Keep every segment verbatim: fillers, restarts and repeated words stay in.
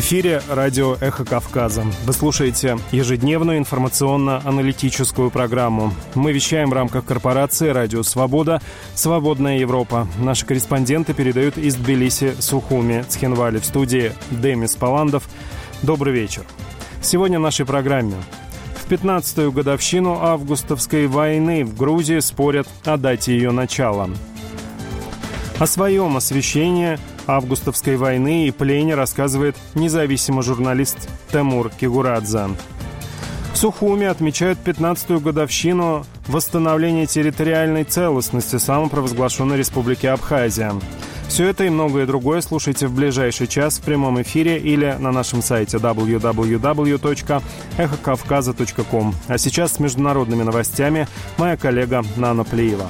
В эфире радио «Эхо Кавказа». Вы слушаете ежедневную информационно-аналитическую программу. Мы вещаем в рамках корпорации «Радио Свобода», «Свободная Европа». Наши корреспонденты передают из Тбилиси, Сухуми, Цхинвали. В студии Демис Паландов. Добрый вечер. Сегодня в нашей программе. В пятнадцатую годовщину августовской войны в Грузии спорят о дате ее начала. О своем освещении августовской войны и плене рассказывает независимый журналист Темур Кигурадзе. В Сухуми отмечают пятнадцатую годовщину восстановления территориальной целостности самопровозглашенной Республики Абхазия. Все это и многое другое слушайте в ближайший час в прямом эфире или на нашем сайте дабл ю дабл ю дабл ю точка эхо кавказа точка ком. А сейчас с международными новостями моя коллега Нана Плиева.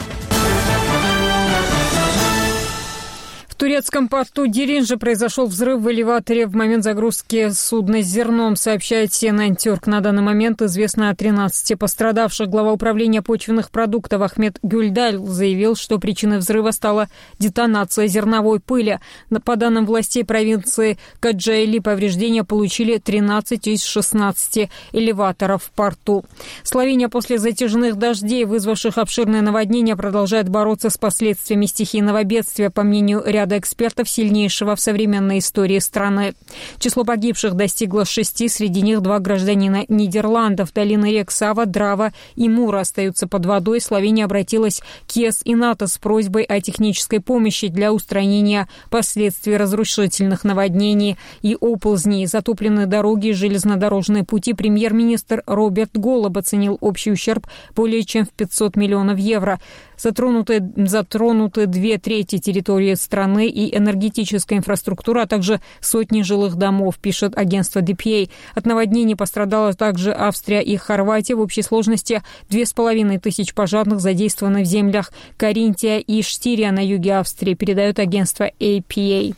В турецком порту Деринджи произошел взрыв в элеваторе в момент загрузки судна с зерном, сообщает си эн эн Тюрк. На данный момент известно о тринадцати пострадавших. Глава управления почвенных продуктов Ахмед Гюльдаль заявил, что причиной взрыва стала детонация зерновой пыли. По данным властей провинции Каджайли, повреждения получили тринадцать из шестнадцати элеваторов в порту. Словения после затяжных дождей, вызвавших обширное наводнение, продолжает бороться с последствиями стихийного бедствия, по мнению ряда экспертов, сильнейшего в современной истории страны. Число погибших достигло шести, среди них два гражданина Нидерландов. Долины рек Сава, Драва и Мура остаются под водой. Словения обратилась к ЕС и НАТО с просьбой о технической помощи для устранения последствий разрушительных наводнений и оползней. Затопленные дороги и железнодорожные пути. Премьер-министр Роберт Голуб оценил общий ущерб более чем в пятьсот миллионов евро. Затронуты, затронуты две трети территории страны и энергетическая инфраструктура, а также сотни жилых домов, пишет агентство ди пи эй. От наводнений пострадала также Австрия и Хорватия. В общей сложности две с половиной тысячи пожарных задействованы в землях Каринтия и Штирия на юге Австрии, передает агентство эй пи эй.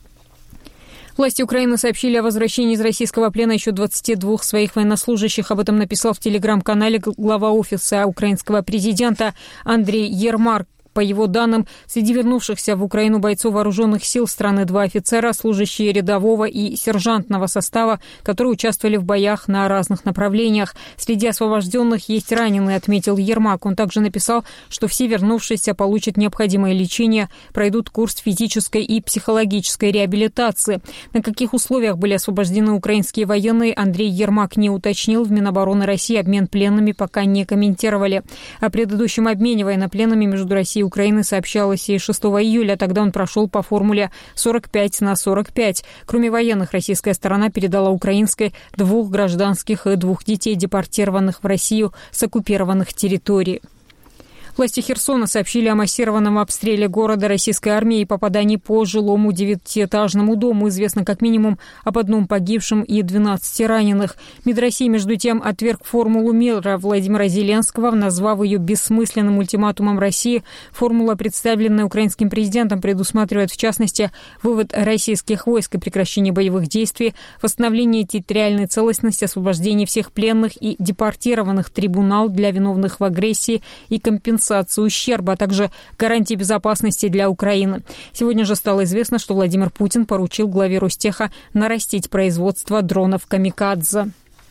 Власти Украины сообщили о возвращении из российского плена еще двадцати двух своих военнослужащих. Об этом написал в телеграм-канале глава офиса украинского президента Андрей Ермак. По его данным, среди вернувшихся в Украину бойцов вооруженных сил страны два офицера, служащие рядового и сержантного состава, которые участвовали в боях на разных направлениях. Среди освобожденных есть раненые, отметил Ермак. Он также написал, что все вернувшиеся получат необходимое лечение, пройдут курс физической и психологической реабилитации. На каких условиях были освобождены украинские военные, Андрей Ермак не уточнил. В Минобороны России обмен пленными пока не комментировали. О предыдущем обмене военнопленными между Россией Украины сообщалось и шестого июля. Тогда он прошел по формуле сорок пять на сорок пять. Кроме военных, российская сторона передала украинской двух гражданских и двух детей, депортированных в Россию с оккупированных территорий. Власти Херсона сообщили о массированном обстреле города российской армией и попадании по жилому девятиэтажному дому. Известно как минимум об одном погибшем и двенадцати раненых. МИД России, между тем, отверг формулу мира Владимира Зеленского, назвав ее бессмысленным ультиматумом России. Формула, представленная украинским президентом, предусматривает, в частности, вывод российских войск и прекращение боевых действий, восстановление территориальной целостности, освобождение всех пленных и депортированных, трибунал для виновных в агрессии и компенсацию ущерба, а также гарантии безопасности для Украины. Сегодня же стало известно, что Владимир Путин поручил главе Ростеха нарастить производство дронов «Камикадзе».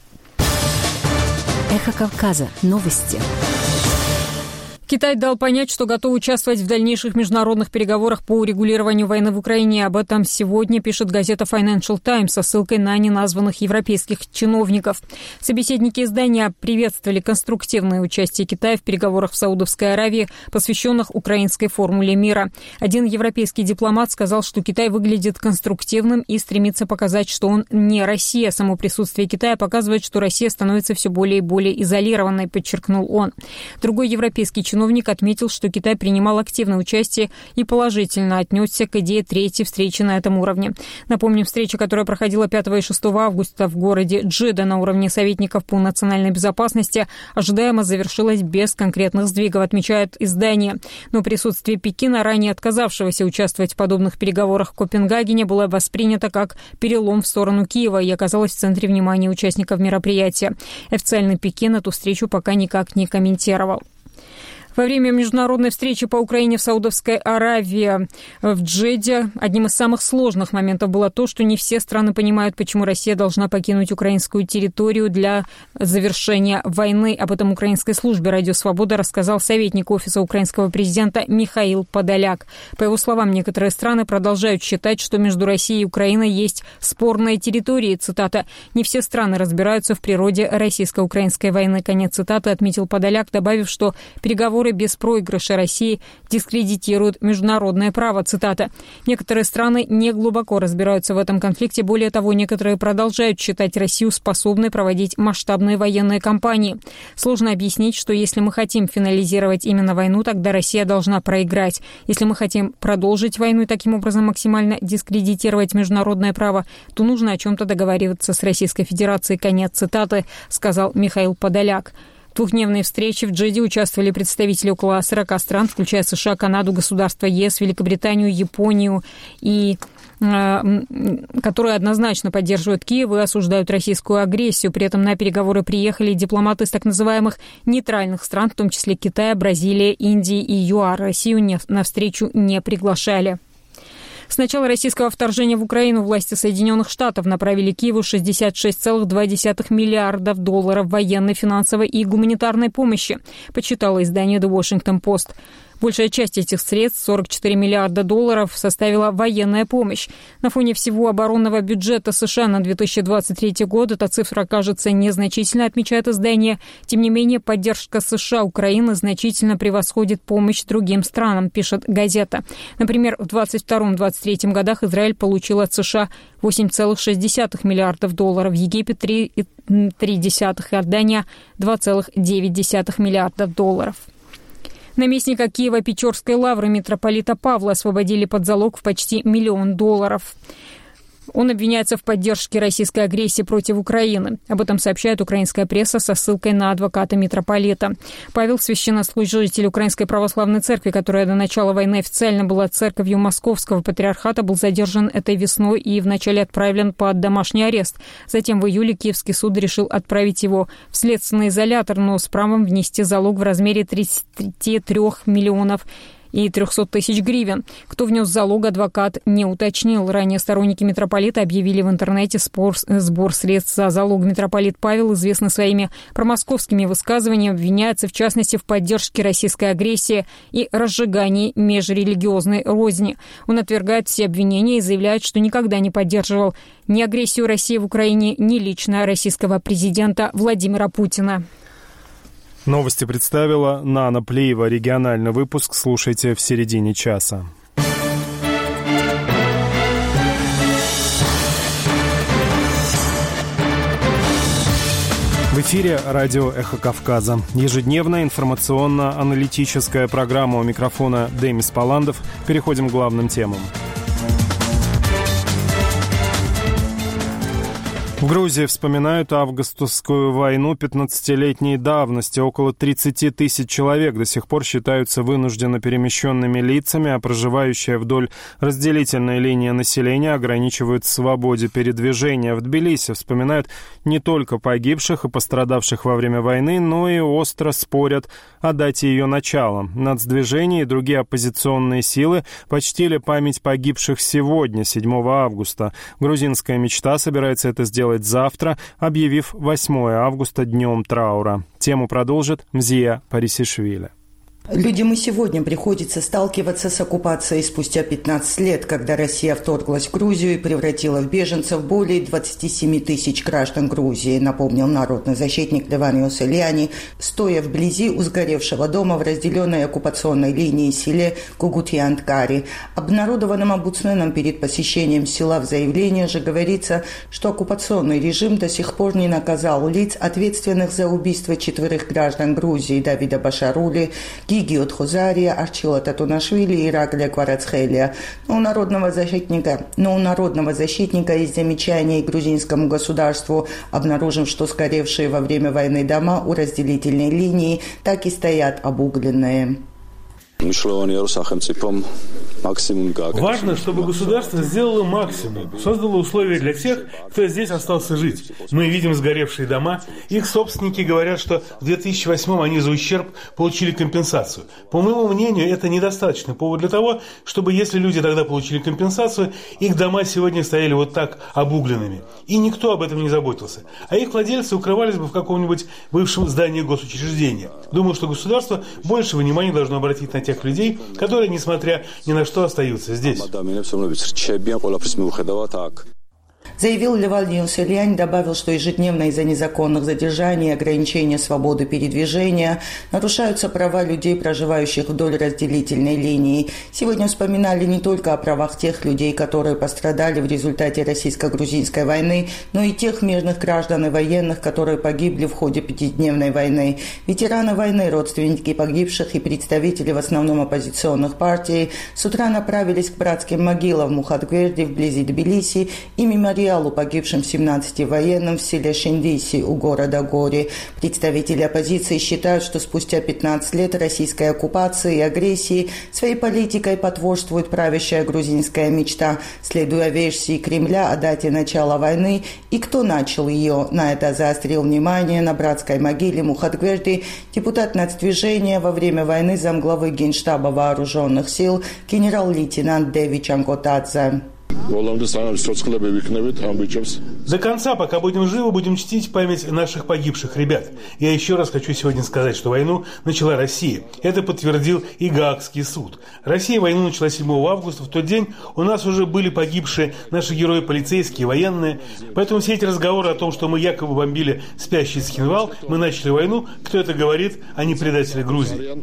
Эхо Кавказа. Новости. Китай дал понять, что готов участвовать в дальнейших международных переговорах по урегулированию войны в Украине. Об этом сегодня пишет газета Financial Times со ссылкой на неназванных европейских чиновников. Собеседники издания приветствовали конструктивное участие Китая в переговорах в Саудовской Аравии, посвященных украинской формуле мира. Один европейский дипломат сказал, что Китай выглядит конструктивным и стремится показать, что он не Россия. Само присутствие Китая показывает, что Россия становится все более и более изолированной, подчеркнул он. Другой европейский чиновник отметил, что Китай принимал активное участие и положительно отнесся к идее третьей встречи на этом уровне. Напомним, встреча, которая проходила пятого и шестого августа в городе Джидда на уровне советников по национальной безопасности, ожидаемо завершилась без конкретных сдвигов, отмечает издание. Но присутствие Пекина, ранее отказавшегося участвовать в подобных переговорах в Копенгагене, было воспринято как перелом в сторону Киева и оказалось в центре внимания участников мероприятия. Официальный Пекин эту встречу пока никак не комментировал. Во время международной встречи по Украине в Саудовской Аравии в Джедде одним из самых сложных моментов было то, что не все страны понимают, почему Россия должна покинуть украинскую территорию для завершения войны. Об этом украинской службе «Радио Свобода» рассказал советник Офиса украинского президента Михаил Подоляк. По его словам, некоторые страны продолжают считать, что между Россией и Украиной есть спорные территории. Цитата: «Не все страны разбираются в природе российско-украинской войны». Конец цитаты, отметил Подоляк, добавив, что переговоры без проигрыша России дискредитируют международное право. Цитата: «Некоторые страны не глубоко разбираются в этом конфликте. Более того, некоторые продолжают считать Россию способной проводить масштабные военные кампании. Сложно объяснить, что если мы хотим финализировать именно войну, тогда Россия должна проиграть. Если мы хотим продолжить войну и таким образом максимально дискредитировать международное право, то нужно о чем-то договариваться с Российской Федерацией». Конец цитаты, сказал Михаил Подоляк. В двухдневной встрече в Джидде участвовали представители около сорока стран, включая США, Канаду, государства ЕС, Великобританию, Японию, и, э, которые однозначно поддерживают Киев и осуждают российскую агрессию. При этом на переговоры приехали дипломаты из так называемых нейтральных стран, в том числе Китая, Бразилия, Индии и ЮАР. Россию не, на встречу не приглашали. С начала российского вторжения в Украину власти Соединенных Штатов направили Киеву шестьдесят шесть целых два десятых миллиардов долларов военной, финансовой и гуманитарной помощи, подсчитало издание The Washington Post. Большая часть этих средств, сорок четыре миллиарда долларов, составила военная помощь. На фоне всего оборонного бюджета США на две тысячи двадцать третий год эта цифра кажется незначительной, отмечает издание. Тем не менее, поддержка США Украины значительно превосходит помощь другим странам, пишет газета. Например, в двадцать втором — двадцать третьем годах Израиль получил от США восемь целых шесть десятых миллиардов долларов, Египет три целых три десятых, Иордания два целых девять десятых миллиардов долларов. Наместника Киева Печорской лавры митрополита Павла освободили под залог в почти миллион долларов. Он обвиняется в поддержке российской агрессии против Украины. Об этом сообщает украинская пресса со ссылкой на адвоката митрополита. Павел, священнослужитель Украинской православной церкви, которая до начала войны официально была церковью Московского патриархата, был задержан этой весной и вначале отправлен под домашний арест. Затем в июле Киевский суд решил отправить его в следственный изолятор, но с правом внести залог в размере тридцати трёх миллионов и трехсот тысяч гривен. Кто внес залог, адвокат не уточнил. Ранее сторонники митрополита объявили в интернете спор, сбор средств за залог. Митрополит Павел, известный своими промосковскими высказываниями, обвиняется в частности в поддержке российской агрессии и разжигании межрелигиозной розни. Он отвергает все обвинения и заявляет, что никогда не поддерживал ни агрессию России в Украине, ни лично российского президента Владимира Путина. Новости представила Нана Плиева. Региональный выпуск слушайте в середине часа. В эфире радио «Эхо Кавказа». Ежедневная информационно-аналитическая программа. У микрофона Демис Паландов. Переходим к главным темам. В Грузии вспоминают августовскую войну пятнадцатилетней давности. Около тридцати тысяч человек до сих пор считаются вынужденно перемещенными лицами, а проживающие вдоль разделительной линии населения ограничивают в свободе передвижения. В Тбилиси вспоминают не только погибших и пострадавших во время войны, но и остро спорят о дате ее начала. Нацдвижение и другие оппозиционные силы почтили память погибших сегодня, седьмого августа. Грузинская мечта собирается это сделать завтра, объявив восьмого августа днем траура. Тему продолжит Мзия Парисишвили. Людям и сегодня приходится сталкиваться с оккупацией спустя пятнадцать лет, когда Россия вторглась в Грузию и превратила в беженцев более двадцати семи тысяч граждан Грузии, напомнил народный защитник Леваниус Ильяни, стоя вблизи у сгоревшего дома в разделенной оккупационной линии селе Кугутьянткари. Обнародованным омбудсменом перед посещением села в заявлении же говорится, что оккупационный режим до сих пор не наказал лиц, ответственных за убийство четверых граждан Грузии: Давида Башарули, Гигиот Хозария, Арчила Татунашвили и Ираклия Кварацхелия. Но у народного защитника, но у народного защитника есть замечания и грузинскому государству, обнаружив, что сгоревшие во время войны дома у разделительной линии так и стоят обугленные. Важно, чтобы государство сделало максимум, создало условия для тех, кто здесь остался жить. Мы видим сгоревшие дома. Их собственники говорят, что в две тысячи восьмом они за ущерб получили компенсацию. По моему мнению, это недостаточный повод для того, чтобы, если люди тогда получили компенсацию, их дома сегодня стояли вот так обугленными. И никто об этом не заботился. А их владельцы укрывались бы в каком-нибудь бывшем здании госучреждения. Думаю, что государство больше внимания должно обратить на тех людей, которые, несмотря ни на что, остаются здесь. Заявил Левальдин Сельянь, добавил, что ежедневно из-за незаконных задержаний и ограничения свободы передвижения нарушаются права людей, проживающих вдоль разделительной линии. Сегодня вспоминали не только о правах тех людей, которые пострадали в результате российско-грузинской войны, но и тех мирных граждан и военных, которые погибли в ходе пятидневной войны. Ветераны войны, родственники погибших и представители в основном оппозиционных партий с утра направились к братским могилам в Мухатгверди вблизи Тбилиси и мемориалу погибшим семнадцати военным в селе Шиндиси у города Гори. Представители оппозиции считают, что спустя пятнадцать лет российской оккупации и агрессии своей политикой потворствует правящая грузинская мечта, следуя версии Кремля о дате начала войны и кто начал ее. На это заострил внимание на братской могиле Мухатгверди депутат нацдвижения во время войны замглавы Генштаба вооруженных сил генерал-лейтенант Деви Чанкотадзе. До конца, пока будем живы, будем чтить память наших погибших ребят. Я еще раз хочу сегодня сказать, что войну начала Россия. Это подтвердил и Гаагский суд. Россия войну начала седьмого августа. В тот день у нас уже были погибшие наши герои полицейские, военные. Поэтому все эти разговоры о том, что мы якобы бомбили спящий Цхинвал, мы начали войну. Кто это говорит, а не предатели Грузии?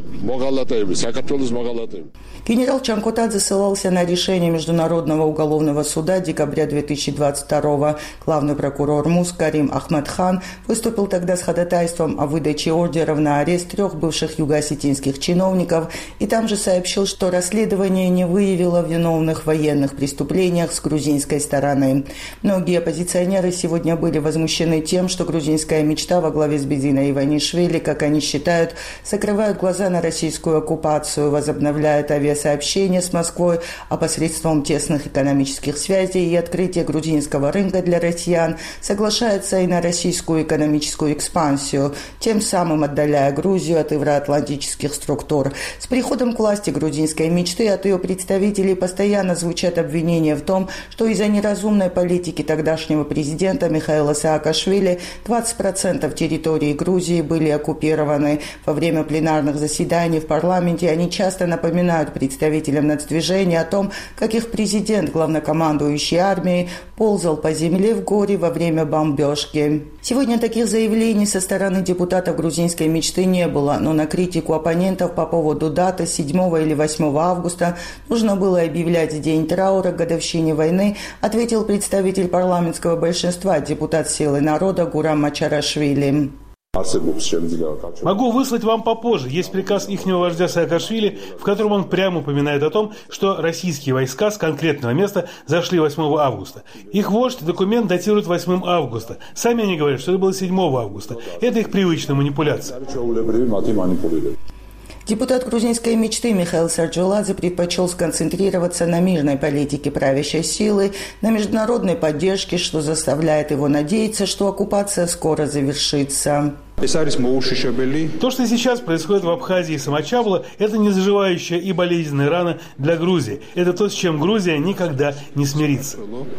Генерал Чанкотадзе ссылался на решение Международного уголовного суда декабря две тысячи двадцать второго. Главный прокурор МУС Карим Ахмедхан выступил тогда с ходатайством о выдаче ордеров на арест трех бывших юго-осетинских чиновников и там же сообщил, что расследование не выявило виновных в военных преступлениях с грузинской стороны. Многие оппозиционеры сегодня были возмущены тем, что грузинская мечта во главе с Бедзиной Иванишвили, как они считают, закрывает глаза на российскую оккупацию, возобновляет авиасообщение с Москвой, а посредством тесных экономических связей и открытия грузинского рынка для россиян соглашается и на российскую экономическую экспансию, тем самым отдаляя Грузию от евроатлантических структур. С приходом к власти грузинской мечты от ее представителей постоянно звучат обвинения в том, что из-за неразумной политики тогдашнего президента Михаила Саакашвили двадцать процентов территории Грузии были оккупированы. Во время пленарных заседаний в парламенте они часто напоминают представителям нацдвижения о том, как их президент, главнокомандующий армией, ползал по земле в горе во время бомбежки. Сегодня таких заявлений со стороны депутатов грузинской мечты не было, но на критику оппонентов по поводу даты седьмого или восьмого августа нужно было объявлять день траура к годовщине войны, ответил представитель парламентского большинства, депутат Силы народа Гурам Мачарашвили. Могу выслать вам попозже. Есть приказ ихнего вождя Саакашвили, в котором он прямо упоминает о том, что российские войска с конкретного места зашли восьмого августа. Их вождь документ датирует восьмого августа. Сами они говорят, что это было седьмого августа. Это их привычная манипуляция. Депутат грузинской мечты Михаил Сарджоладзе предпочел сконцентрироваться на мирной политике правящей силы, на международной поддержке, что заставляет его надеяться, что оккупация скоро завершится. То, что сейчас происходит в Абхазии и Самачабло, это незаживающая и болезненная рана для Грузии. Это то, с чем Грузия никогда не смирится.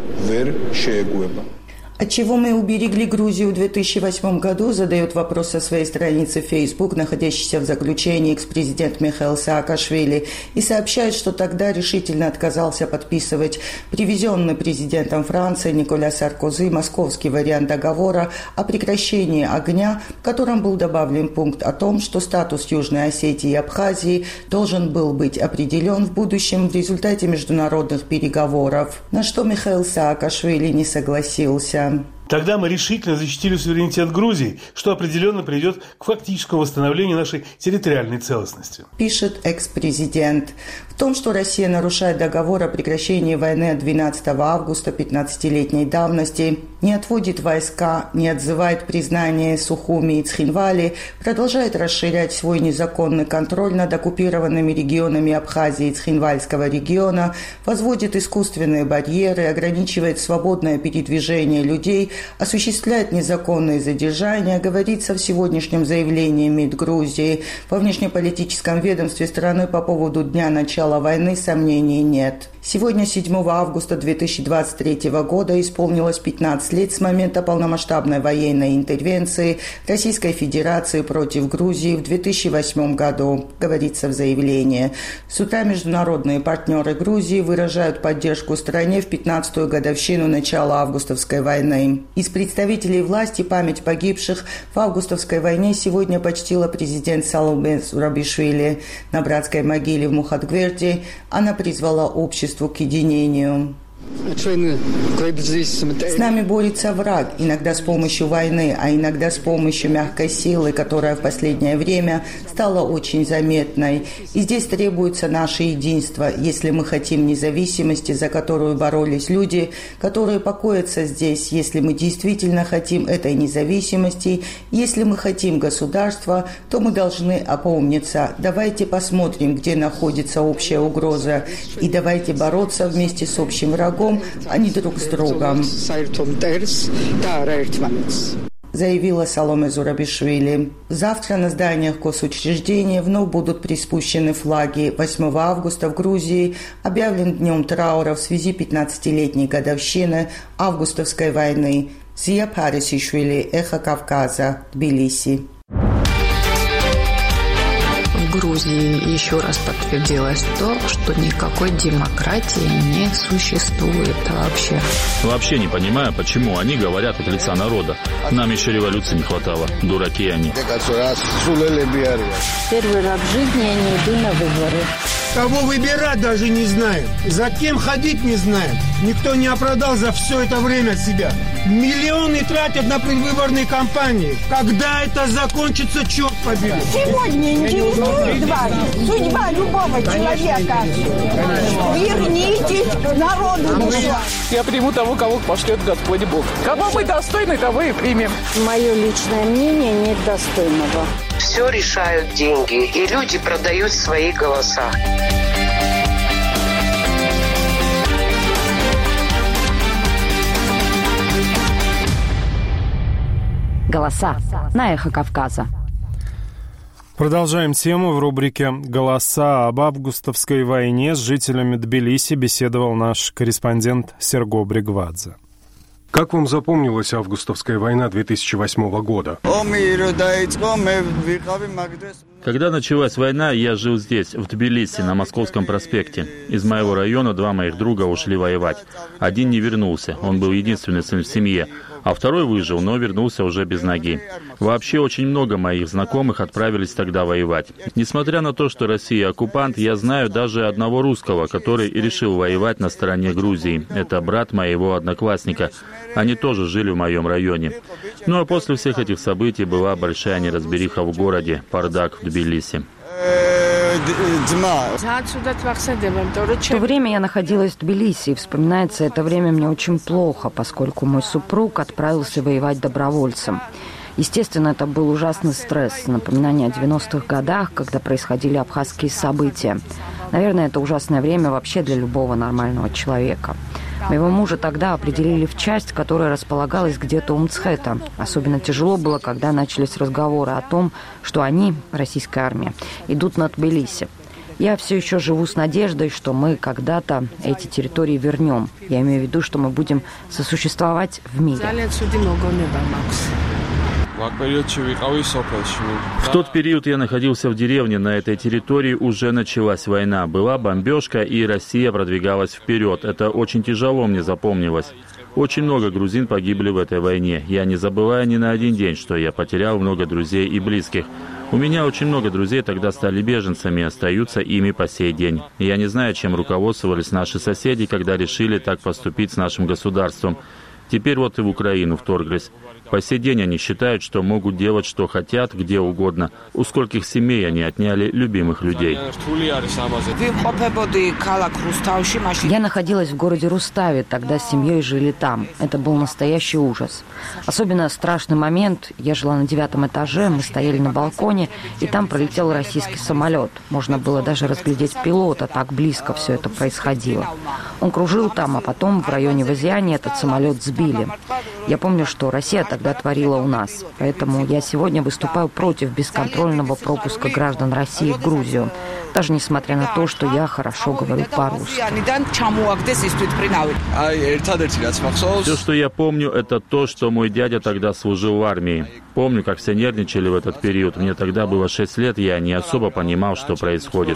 Отчего мы уберегли Грузию в две тысячи восьмом году, задает вопрос со своей страницы в Facebook, находящийся в заключении экс-президент Михаил Саакашвили, и сообщает, что тогда решительно отказался подписывать привезенный президентом Франции Николя Саркози московский вариант договора о прекращении огня, в котором был добавлен пункт о том, что статус Южной Осетии и Абхазии должен был быть определен в будущем в результате международных переговоров, на что Михаил Саакашвили не согласился. Тогда мы решительно защитили суверенитет Грузии, что определенно приведет к фактическому восстановлению нашей территориальной целостности. Пишет экс-президент. В том, что Россия нарушает договор о прекращении войны от двенадцатого августа пятнадцатилетней давности, не отводит войска, не отзывает признание Сухуми и Цхинвали, продолжает расширять свой незаконный контроль над оккупированными регионами Абхазии и Цхинвальского региона, возводит искусственные барьеры, ограничивает свободное передвижение людей, осуществляет незаконные задержания, говорится в сегодняшнем заявлении МИД Грузии. Во внешнеполитическом ведомстве страны по поводу дня начала войны сомнений нет. Сегодня, седьмого августа две тысячи двадцать третьего года, исполнилось пятнадцать лет с момента полномасштабной военной интервенции Российской Федерации против Грузии в две тысячи восьмом году, говорится в заявлении. С утра международные партнеры Грузии выражают поддержку стране в пятнадцатую годовщину начала августовской войны. Из представителей власти память погибших в августовской войне сегодня почтила президент Саломе Зурабишвили. На братской могиле в Мухатгверде она призвала общество к единению. С нами борется враг, иногда с помощью войны, а иногда с помощью мягкой силы, которая в последнее время стала очень заметной. И здесь требуется наше единство, если мы хотим независимости, за которую боролись люди, которые покоятся здесь, если мы действительно хотим этой независимости, если мы хотим государства, то мы должны опомниться. Давайте посмотрим, где находится общая угроза, и давайте бороться вместе с общим врагом, а не друг с другом, заявила Саломе Зурабишвили. Завтра на зданиях госучреждений вновь будут приспущены флаги. восьмого августа в Грузии объявлен днем траура в связи пятнадцатилетней годовщины августовской войны. Зия Парисишвили, Эхо Кавказа, Тбилиси. В Грузии еще раз подтвердилось то, что никакой демократии не существует вообще. Вообще не понимаю, почему они говорят от лица народа. Нам еще революции не хватало. Дураки они. Первый раз в жизни я не иду на выборы. Кого выбирать даже не знаем. За кем ходить не знаем. Никто не оправдал за все это время себя. Миллионы тратят на предвыборные кампании. Когда это закончится, черт побери. Сегодня интересует вас судьба любого человека. Вернитесь к народу душа. Я приму того, кого пошлет Господь Бог. Кого мы достойны, того и примем. Мое личное мнение нет достойного. Все решают деньги, и люди продают свои голоса. Голоса на Эхо Кавказа. Продолжаем тему. В рубрике «Голоса» об августовской войне с жителями Тбилиси беседовал наш корреспондент Серго Бригвадзе. Как вам запомнилась августовская война две тысячи восьмого года? Когда началась война, я жил здесь, в Тбилиси, на Московском проспекте. Из моего района два моих друга ушли воевать. Один не вернулся, он был единственный сын в семье, а второй выжил, но вернулся уже без ноги. Вообще, очень много моих знакомых отправились тогда воевать. Несмотря на то, что Россия оккупант, я знаю даже одного русского, который и решил воевать на стороне Грузии. Это брат моего одноклассника. Они тоже жили в моем районе. Ну а после всех этих событий была большая неразбериха в городе, бардак в Тбилиси. В то время я находилась в Тбилиси, и вспоминается это время мне очень плохо, поскольку мой супруг отправился воевать добровольцем. Естественно, это был ужасный стресс, напоминание о девяностых годах, когда происходили абхазские события. Наверное, это ужасное время вообще для любого нормального человека. Моего мужа тогда определили в часть, которая располагалась где-то у Мцхета. Особенно тяжело было, когда начались разговоры о том, что они, российская армия, идут на Тбилиси. Я все еще живу с надеждой, что мы когда-то эти территории вернем. Я имею в виду, что мы будем сосуществовать в мире. В тот период я находился в деревне. На этой территории уже началась война. Была бомбежка, и Россия продвигалась вперед. Это очень тяжело мне запомнилось. Очень много грузин погибли в этой войне. Я не забываю ни на один день, что я потерял много друзей и близких. У меня очень много друзей тогда стали беженцами и остаются ими по сей день. Я не знаю, чем руководствовались наши соседи, когда решили так поступить с нашим государством. Теперь вот и в Украину вторглись. По сей день они считают, что могут делать, что хотят, где угодно. У скольких семей они отняли любимых людей. Я находилась в городе Руставе, тогда с семьей жили там. Это был настоящий ужас. Особенно страшный момент. Я жила на девятом этаже, мы стояли на балконе, и там пролетел российский самолет. Можно было даже разглядеть пилота, так близко все это происходило. Он кружил там, а потом в районе Вазиани этот самолет сбили. Я помню, что Россия тогда творила у нас. Поэтому я сегодня выступаю против бесконтрольного пропуска граждан России в Грузию. Даже несмотря на то, что я хорошо говорю по-русски. Все, что я помню, это то, что мой дядя тогда служил в армии. Помню, как все нервничали в этот период. Мне тогда было шесть лет, я не особо понимал, что происходит.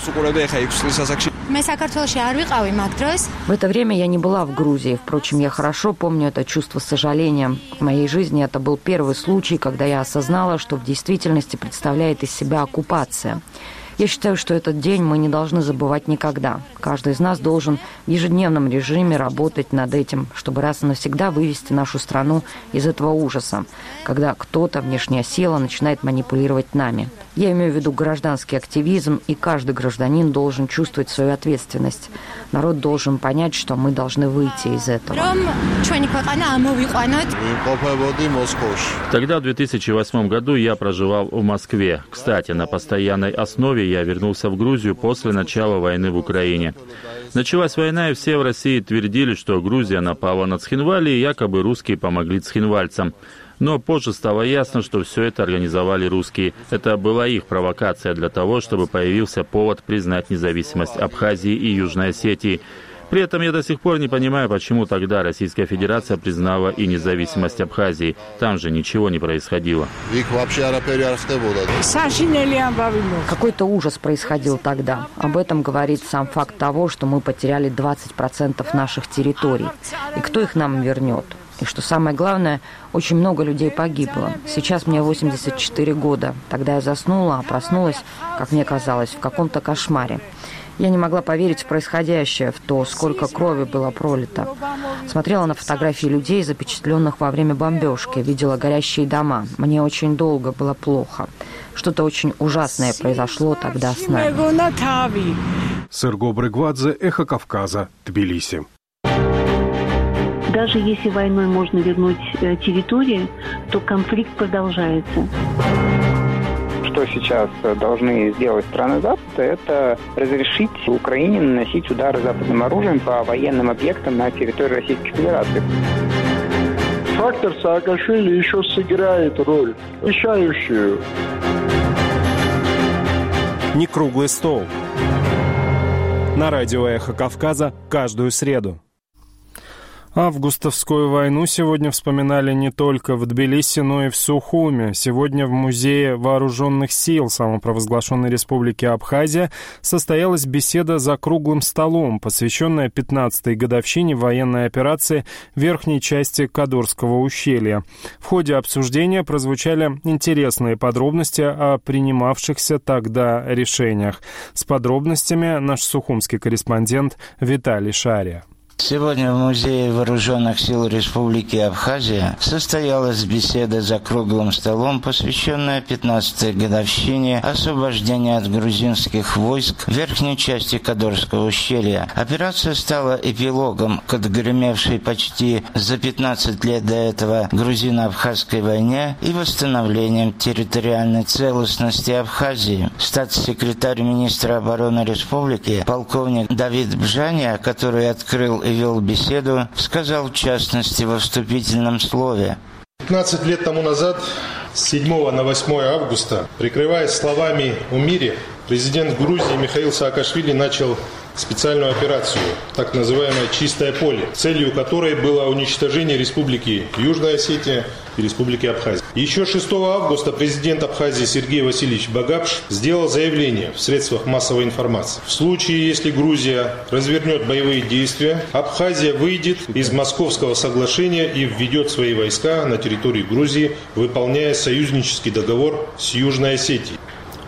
В это время я не была в Грузии. Впрочем, я хорошо помню это чувство сожаления. В моей жизни это был первый случай, когда я осознала, что в действительности представляет из себя оккупация. Я считаю, что этот день мы не должны забывать никогда. Каждый из нас должен в ежедневном режиме работать над этим, чтобы раз и навсегда вывести нашу страну из этого ужаса, когда кто-то, внешняя сила, начинает манипулировать нами. Я имею в виду гражданский активизм, и каждый гражданин должен чувствовать свою ответственность. Народ должен понять, что мы должны выйти из этого. Тогда, в две тысячи восьмом году, я проживал в Москве. Кстати, на постоянной основе я вернулся в Грузию после начала войны в Украине. Началась война, и все в России твердили, что Грузия напала на Цхинвали, и якобы русские помогли цхинвальцам. Но позже стало ясно, что все это организовали русские. Это была их провокация для того, чтобы появился повод признать независимость Абхазии и Южной Осетии. При этом я до сих пор не понимаю, почему тогда Российская Федерация признала и независимость Абхазии. Там же ничего не происходило. Какой-то ужас происходил тогда. Об этом говорит сам факт того, что мы потеряли двадцать процентов наших территорий. И кто их нам вернет? И что самое главное, очень много людей погибло. Сейчас мне восемьдесят четыре года. Тогда я заснула, а проснулась, как мне казалось, в каком-то кошмаре. Я не могла поверить в происходящее, в то, сколько крови было пролито. Смотрела на фотографии людей, запечатленных во время бомбежки, видела горящие дома. Мне очень долго было плохо. Что-то очень ужасное произошло тогда с нами. Серго Брыгвадзе, Эхо Кавказа, Тбилиси. Даже если войной можно вернуть территории, то конфликт продолжается. Что сейчас должны сделать страны Запада, это разрешить Украине наносить удары западным оружием по военным объектам на территории Российской Федерации. Фактор Саакашвили еще сыграет роль, решающую. Не круглый стол. На радио «Эхо Кавказа» каждую среду. Августовскую войну сегодня вспоминали не только в Тбилиси, но и в Сухуми. Сегодня в Музее вооруженных сил самопровозглашенной республики Абхазия состоялась беседа за круглым столом, посвященная пятнадцатой годовщине военной операции в верхней части Кадорского ущелья. В ходе обсуждения прозвучали интересные подробности о принимавшихся тогда решениях. С подробностями наш сухумский корреспондент Виталий Шария. Сегодня в Музее вооруженных сил Республики Абхазия состоялась беседа за круглым столом, посвященная пятнадцатой годовщине освобождения от грузинских войск в верхней части Кадорского ущелья. Операция стала эпилогом к отгремевшей почти за пятнадцать лет до этого грузино-абхазской войне и восстановлением территориальной целостности Абхазии. Статс-секретарь министра обороны республики, полковник Давид Бжаня, который открыл и вел беседу, сказал в частности во вступительном слове. пятнадцать лет тому назад, с седьмого на восьмое августа, прикрываясь словами о мире, президент Грузии Михаил Саакашвили начал специальную операцию, так называемое «Чистое поле», целью которой было уничтожение республики Южная Осетия и республики Абхазия. Еще шестого августа президент Абхазии Сергей Васильевич Багапш сделал заявление в средствах массовой информации. В случае, если Грузия развернет боевые действия, Абхазия выйдет из Московского соглашения и введет свои войска на территорию Грузии, выполняя союзнический договор с Южной Осетией.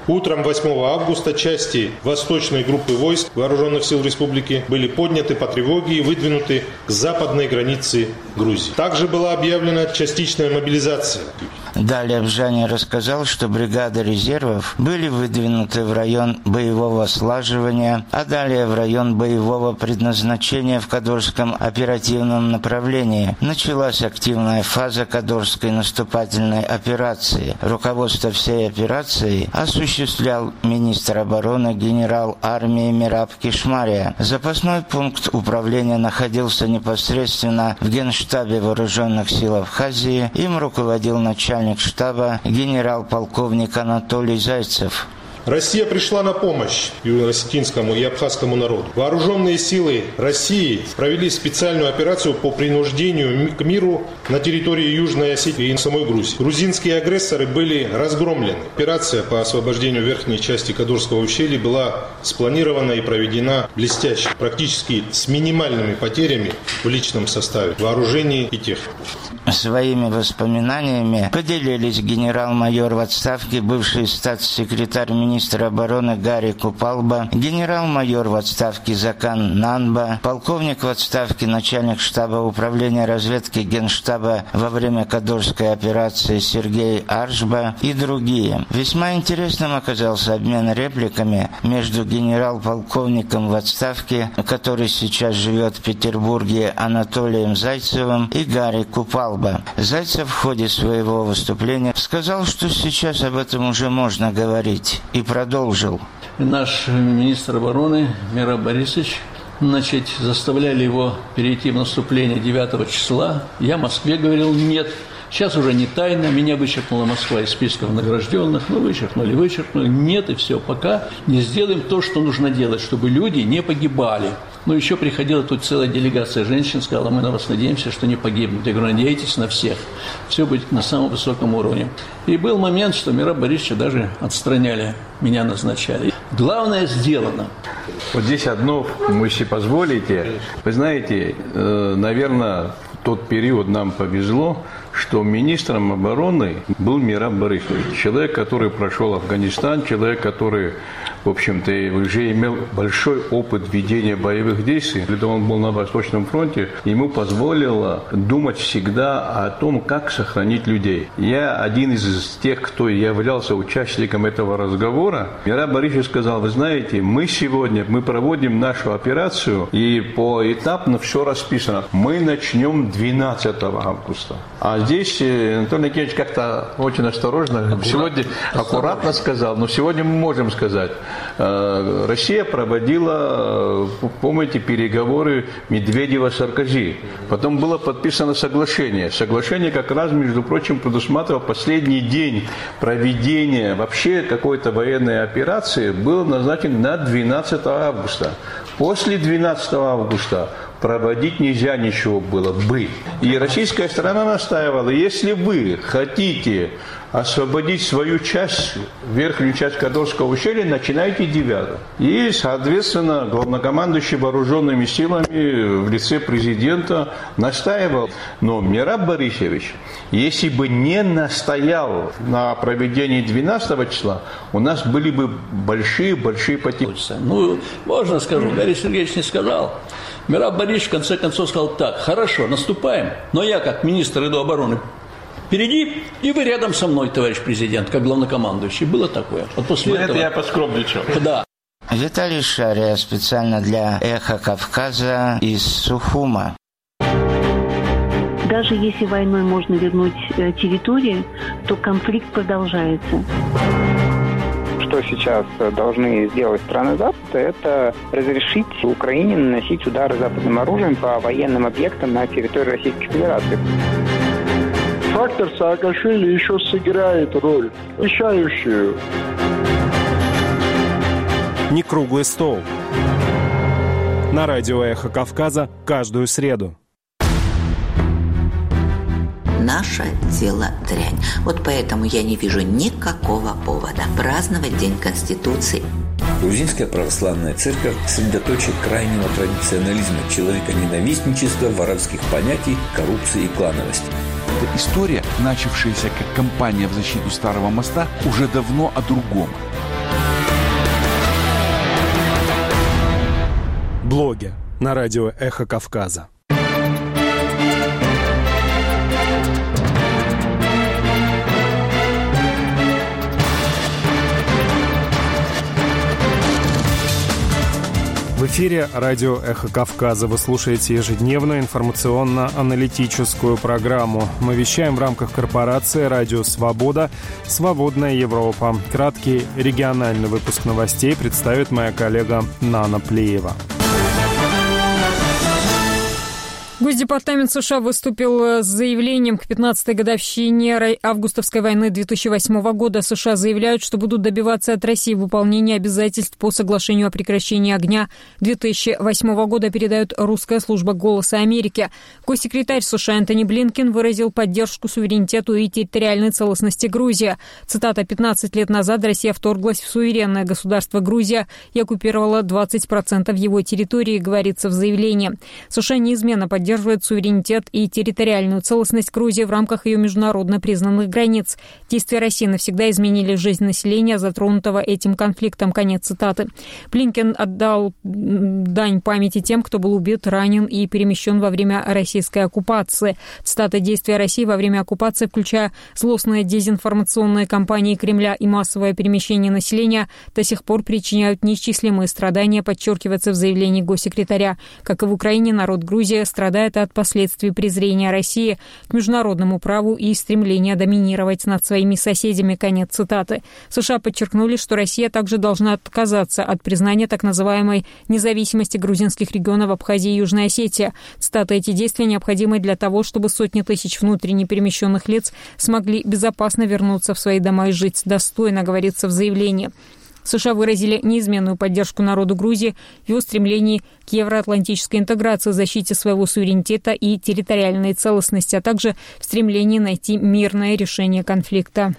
Утром восьмого августа части восточной группы войск Вооруженных сил республики были подняты по тревоге и выдвинуты к западной границе Грузии. Также была объявлена частичная мобилизация. Далее Бжани рассказал, что бригады резервов были выдвинуты в район боевого слаживания, а далее в район боевого предназначения в Кадорском оперативном направлении. Началась активная фаза Кадорской наступательной операции. Руководство всей операции осуществлял министр обороны генерал армии Мераб Кишмария. Запасной пункт управления находился непосредственно в Генштабе Вооруженных сил Абхазии. Им руководил начальник штаба генерал-полковник Анатолий Зайцев. Россия пришла на помощь юго-осетинскому и абхазскому народу. Вооруженные силы России провели специальную операцию по принуждению к миру на территории Южной Осетии и самой Грузии. Грузинские агрессоры были разгромлены. Операция по освобождению верхней части Кадорского ущелья была спланирована и проведена блестяще, практически с минимальными потерями в личном составе, вооружении и технике. Своими воспоминаниями поделились генерал-майор в отставке, бывший статс-секретарь министра обороны Гарри Купалба, генерал-майор в отставке Закан Нанба, полковник в отставке, начальник штаба управления разведки Генштаба во время Кадорской операции Сергей Аршба и другие. Весьма интересным оказался обмен репликами между генерал-полковником в отставке, который сейчас живет в Петербурге, Анатолием Зайцевым, и Гарри Купалба. Зайцев в ходе своего выступления сказал, что сейчас об этом уже можно говорить, и продолжил. Наш министр обороны Мераб Борисович, значит, заставляли его перейти в наступление девятого числа. Я Москве говорил нет. Сейчас уже не тайна. Меня вычеркнула Москва из списков награжденных. Ну, вычеркнули, вычеркнули. Нет, и все. Пока не сделаем то, что нужно делать, чтобы люди не погибали. Но еще приходила тут целая делегация женщин, сказала, мы на вас надеемся, что не погибнут. Я говорю, надейтесь на всех. Все будет на самом высоком уровне. И был момент, что Мераба Борисовича даже отстраняли, меня назначали. Главное сделано. Вот здесь одно, если позволите. Вы знаете, наверное, в тот период нам повезло, что министром обороны был Мераб Борисович. Человек, который прошел Афганистан, человек, который, в общем-то, уже имел большой опыт ведения боевых действий. Когда он был на Восточном фронте, ему позволило думать всегда о том, как сохранить людей. Я один из тех, кто являлся участником этого разговора. Мераб Борисович сказал, вы знаете, мы сегодня, мы проводим нашу операцию, и поэтапно все расписано. Мы начнем двенадцатого августа. А здесь Анатолий Николаевич как-то очень осторожно, аккуратно, сегодня аккуратно сказал, но сегодня мы можем сказать. Россия проводила, помните, переговоры Медведева-Саркози. Потом было подписано соглашение. Соглашение как раз, между прочим, предусматривало последний день проведения вообще какой-то военной операции был назначен на двенадцатого августа. После двенадцатого августа проводить нельзя ничего было бы. И российская сторона настаивала, если вы хотите освободить свою часть, верхнюю часть Кадорского ущелья, начинайте девятого. И, соответственно, главнокомандующий вооруженными силами в лице президента настаивал. Но Мераб Борисович, если бы не настоял на проведении двенадцатого числа, у нас были бы большие-большие потери. Ну, можно скажу, Гарри Сергеевич не сказал. Мераб Борисович в конце концов сказал так, хорошо, наступаем, но я как министр иду обороны впереди, и вы рядом со мной, товарищ президент, как главнокомандующий. Было такое. Вот после ну, этого... Это я поскромничал. Да. Виталий Шария специально для «Эхо Кавказа» из Сухума. Даже если войной можно вернуть территории, то конфликт продолжается. Что сейчас должны сделать страны Запада, это разрешить Украине наносить удары западным оружием по военным объектам на территории Российской Федерации. Фактор Саакашвили еще сыграет роль, решающую. Не круглый стол. На радио «Эхо Кавказа» каждую среду. Наше дело дрянь. Вот поэтому я не вижу никакого повода праздновать День Конституции. Грузинская православная церковь – средоточие крайнего традиционализма, человеконенавистничества, воровских понятий, коррупции и клановости. Эта история, начавшаяся как кампания в защиту Старого моста, уже давно о другом. блоге на радио «Эхо Кавказа». В эфире радио «Эхо Кавказа». Вы слушаете ежедневную информационно-аналитическую программу. Мы вещаем в рамках корпорации «Радио Свобода. Свободная Европа». Краткий региональный выпуск новостей представит моя коллега Нана Плиева. Госдепартамент США выступил с заявлением к пятнадцатой годовщине августовской войны две тысячи восьмого года. США заявляют, что будут добиваться от России выполнения обязательств по соглашению о прекращении огня две тысячи восьмого года, передает русская служба «Голоса Америки». Госсекретарь США Энтони Блинкен выразил поддержку суверенитету и территориальной целостности Грузии. Цитата: «пятнадцать лет назад Россия вторглась в суверенное государство Грузия и оккупировала двадцать процентов его территории», говорится в заявлении. США неизменно поддерживают поддерживает суверенитет и территориальную целостность Грузии в рамках ее международно признанных границ. Действия России навсегда изменили жизнь населения, затронутого этим конфликтом». Конец цитаты. Блинкен отдал дань памяти тем, кто был убит, ранен и перемещен во время российской оккупации. Цитата: «Действия России во время оккупации, включая злостные дезинформационные кампании Кремля и массовое перемещение населения, до сих пор причиняют неисчислимые страдания», подчеркивается в заявлении госсекретаря. Как и в Украине, народ Грузии страдает от последствий презрения России к международному праву и стремления доминировать над своими соседями. Конец цитаты. США подчеркнули, что Россия также должна отказаться от признания так называемой независимости грузинских регионов Абхазии и Южной Осетии. Цитата: «Эти действия необходимы для того, чтобы сотни тысяч внутренне перемещенных лиц смогли безопасно вернуться в свои дома и жить достойно», говорится в заявлении. США выразили неизменную поддержку народу Грузии в его стремлении к евроатлантической интеграции, защите своего суверенитета и территориальной целостности, а также в стремлении найти мирное решение конфликта.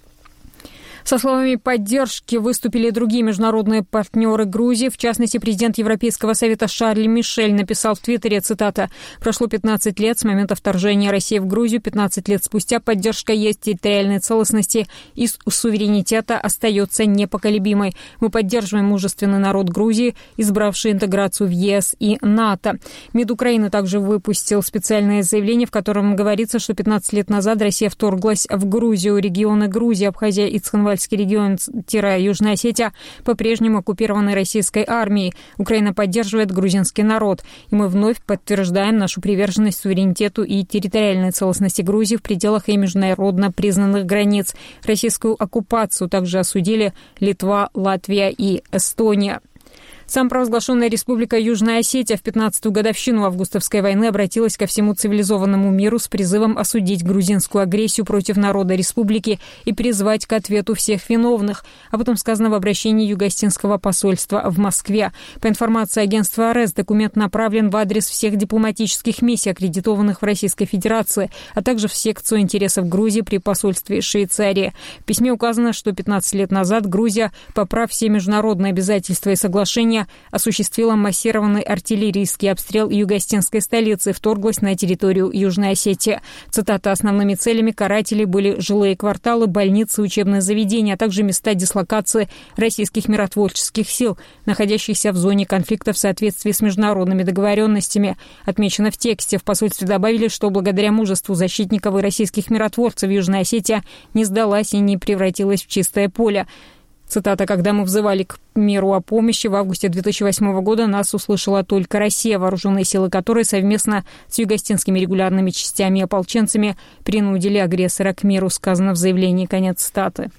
Со словами поддержки выступили другие международные партнеры Грузии. В частности, президент Европейского совета Шарль Мишель написал в Твиттере, цитата: «Прошло пятнадцать лет с момента вторжения России в Грузию. пятнадцать лет спустя поддержка есть территориальной целостности и суверенитета остается непоколебимой. Мы поддерживаем мужественный народ Грузии, избравший интеграцию в ЕС и НАТО». МИД Украины также выпустил специальное заявление, в котором говорится, что пятнадцать лет назад Россия вторглась в Грузию. Регионы Грузии, Абхазия и Цхинвальский регион-Южная Осетия по-прежнему оккупированы российской армией. Украина поддерживает грузинский народ. И мы вновь подтверждаем нашу приверженность суверенитету и территориальной целостности Грузии в пределах и международно признанных границ. Российскую оккупацию также осудили Литва, Латвия и Эстония. Самопровозглашенная республика Южная Осетия в пятнадцатую годовщину августовской войны обратилась ко всему цивилизованному миру с призывом осудить грузинскую агрессию против народа республики и призвать к ответу всех виновных. Об этом сказано в обращении Юго-Остинского посольства в Москве. По информации агентства АРЭС, документ направлен в адрес всех дипломатических миссий, аккредитованных в Российской Федерации, а также в секцию интересов Грузии при посольстве Швейцарии. В письме указано, что пятнадцать лет назад Грузия, поправ все международные обязательства и соглашения, осуществила массированный артиллерийский обстрел юго-остинской столицы и вторглась на территорию Южной Осетии. Цитата: «Основными целями карателей были жилые кварталы, больницы, учебные заведения, а также места дислокации российских миротворческих сил, находящихся в зоне конфликта в соответствии с международными договоренностями». Отмечено в тексте. В посольстве добавили, что благодаря мужеству защитников и российских миротворцев Южная Осетия не сдалась и не превратилась в чистое поле. Цитата: «Когда мы взывали к миру о помощи в августе две тысячи восьмого года, нас услышала только Россия, вооруженные силы которой совместно с юго-остинскими регулярными частями и ополченцами принудили агрессора к миру», сказано в заявлении. Конец цитаты.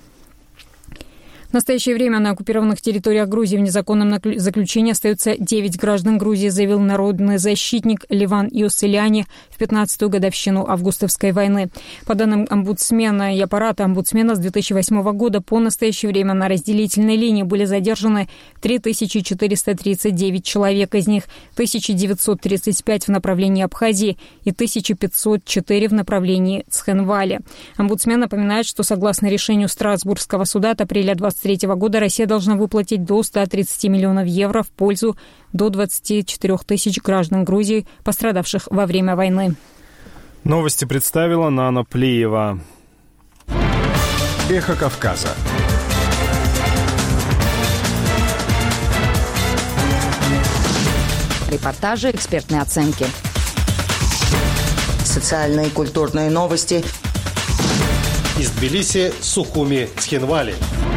В настоящее время на оккупированных территориях Грузии в незаконном заключении остаются девять граждан Грузии, заявил народный защитник Ливан Иосселяни в пятнадцатую годовщину августовской войны. По данным омбудсмена и аппарата омбудсмена, с две тысячи восьмого года по настоящее время на разделительной линии были задержаны три тысячи четыреста тридцать девять человек, из них тысяча девятьсот тридцать пять в направлении Абхазии и тысяча пятьсот четыре в направлении Цхинвали. Омбудсмен напоминает, что согласно решению Страсбургского суда от апреля двадцать третьего года Россия должна выплатить до ста тридцати миллионов евро в пользу до двадцати четырёх тысяч граждан Грузии, пострадавших во время войны. Новости представила Нана Плиева. Эхо Кавказа. Репортажи, экспертные оценки. Социальные и культурные новости. Из Тбилиси, Сухуми, Цхинвали.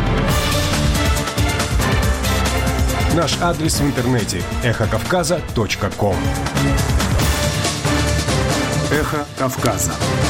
Наш адрес в интернете – эхо кавказа точка ком. Эхо Кавказа.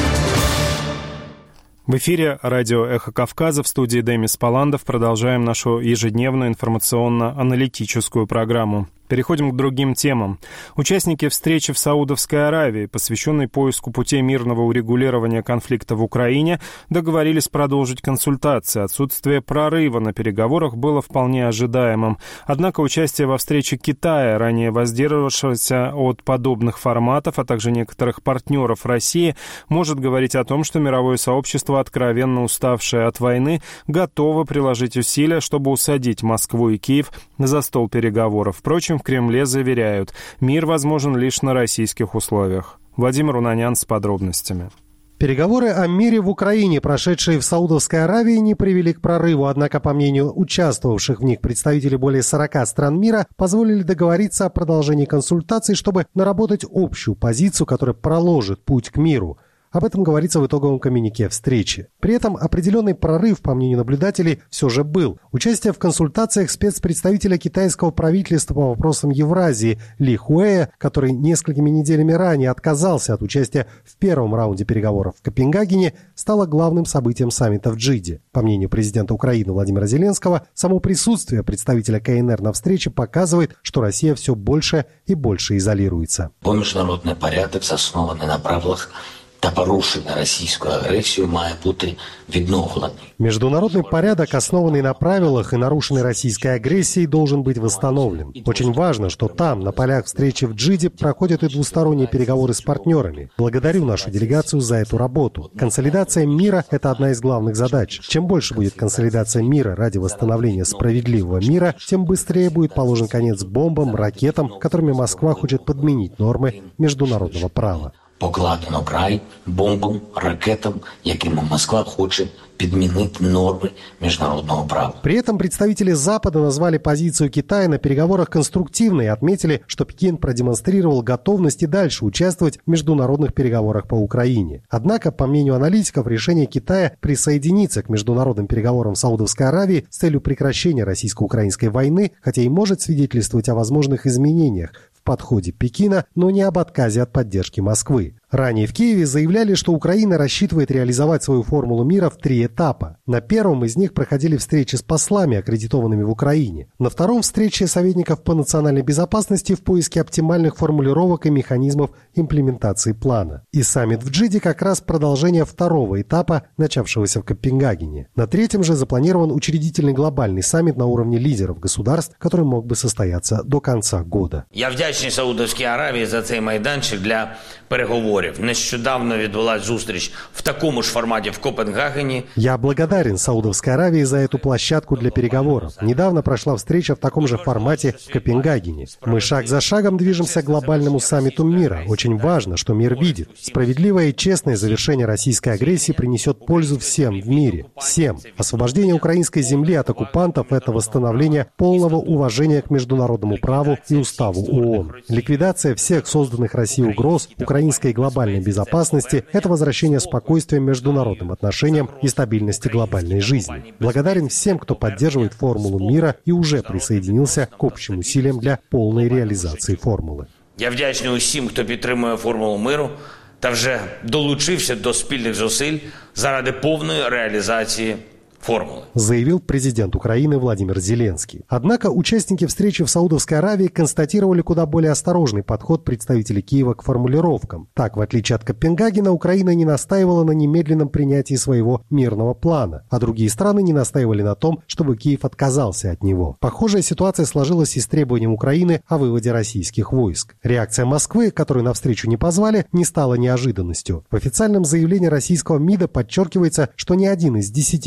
В эфире радио «Эхо Кавказа», в студии Демис Паландов. Продолжаем нашу ежедневную информационно-аналитическую программу. Переходим к другим темам. Участники встречи в Саудовской Аравии, посвященной поиску путей мирного урегулирования конфликта в Украине, договорились продолжить консультации. Отсутствие прорыва на переговорах было вполне ожидаемым. Однако участие во встрече Китая, ранее воздерживавшегося от подобных форматов, а также некоторых партнеров России, может говорить о том, что мировое сообщество, откровенно уставшее от войны, готово приложить усилия, чтобы усадить Москву и Киев за стол переговоров. Впрочем, в Кремле заверяют, мир возможен лишь на российских условиях. Владимир Унанян с подробностями. Переговоры о мире в Украине, прошедшие в Саудовской Аравии, не привели к прорыву, однако, по мнению участвовавших в них представителей более сорока стран мира, позволили договориться о продолжении консультаций, чтобы наработать общую позицию, которая проложит путь к миру. Об этом говорится в итоговом коммюнике встречи. При этом определенный прорыв, по мнению наблюдателей, все же был. Участие в консультациях спецпредставителя китайского правительства по вопросам Евразии Ли Хуэя, который несколькими неделями ранее отказался от участия в первом раунде переговоров в Копенгагене, стало главным событием саммита в Джиде. По мнению президента Украины Владимира Зеленского, само присутствие представителя КНР на встрече показывает, что Россия все больше и больше изолируется. Международный порядок, основанный на правилах та порушення російською агресією, має бути відновлений. Международный порядок, основанный на правилах и нарушенный российской агрессией, должен быть восстановлен. Очень важно, что там, на полях встречи в Джиде, проходят и двусторонние переговоры с партнерами. Благодарю нашу делегацию за эту работу. Консолидация мира – это одна из главных задач. Чем больше будет консолидация мира ради восстановления справедливого мира, тем быстрее будет положен конец бомбам, ракетам, которыми Москва хочет подменить нормы международного права. Покладено край бомбам, ракетам, якими Москва хоче підмінити норми международного права. При этом представители Запада назвали позицию Китая на переговорах конструктивной и отметили, что Пекин продемонстрировал готовность и дальше участвовать в международных переговорах по Украине. Однако, по мнению аналитиков, решение Китая присоединиться к международным переговорам в Саудовской Аравии с целью прекращения российско-украинской войны, хотя и может свидетельствовать о возможных изменениях в подходе Пекина, но не об отказе от поддержки Москвы. Ранее в Киеве заявляли, что Украина рассчитывает реализовать свою формулу мира в три этапа. На первом из них проходили встречи с послами, аккредитованными в Украине. На втором – встречи советников по национальной безопасности в поиске оптимальных формулировок и механизмов имплементации плана. И саммит в Джиде как раз продолжение второго этапа, начавшегося в Копенгагене. На третьем же запланирован учредительный глобальный саммит на уровне лидеров государств, который мог бы состояться до конца года. Я вдячний Саудовській Аравії за цей майданчик для переговорів. Нещодавно відбулась зустріч в такому ж форматі в Копенгагене. Я благодарен Саудовской Аравии за эту площадку для переговоров. Недавно прошла встреча в таком же формате в Копенгагене. Мы шаг за шагом движемся к глобальному саммиту мира. Очень важно, что мир видит. Справедливое и честное завершение российской агрессии принесет пользу всем в мире. Всем. Освобождение украинской земли от оккупантов – это восстановление полного уважения к международному праву и уставу ООН. Ликвидация всех созданных Россией угроз украинской глобальной безопасности – это возвращение спокойствия международным отношениям и стабильности глобальной жизни. Благодарен всем, кто поддерживает формулу мира и уже присоединился к общим усилиям для полной реализации формулы. Я вдячний усім, хто підтримує формулу миру та вже долучився до спільних зусиль заради повної реалізації формулы. Заявил президент Украины Владимир Зеленский. Однако участники встречи в Саудовской Аравии констатировали куда более осторожный подход представителей Киева к формулировкам. Так, в отличие от Копенгагена, Украина не настаивала на немедленном принятии своего мирного плана, а другие страны не настаивали на том, чтобы Киев отказался от него. Похожая ситуация сложилась и с требованием Украины о выводе российских войск. Реакция Москвы, которую на встречу не позвали, не стала неожиданностью. В официальном заявлении российского МИДа подчеркивается, что ни один из десяти пунктов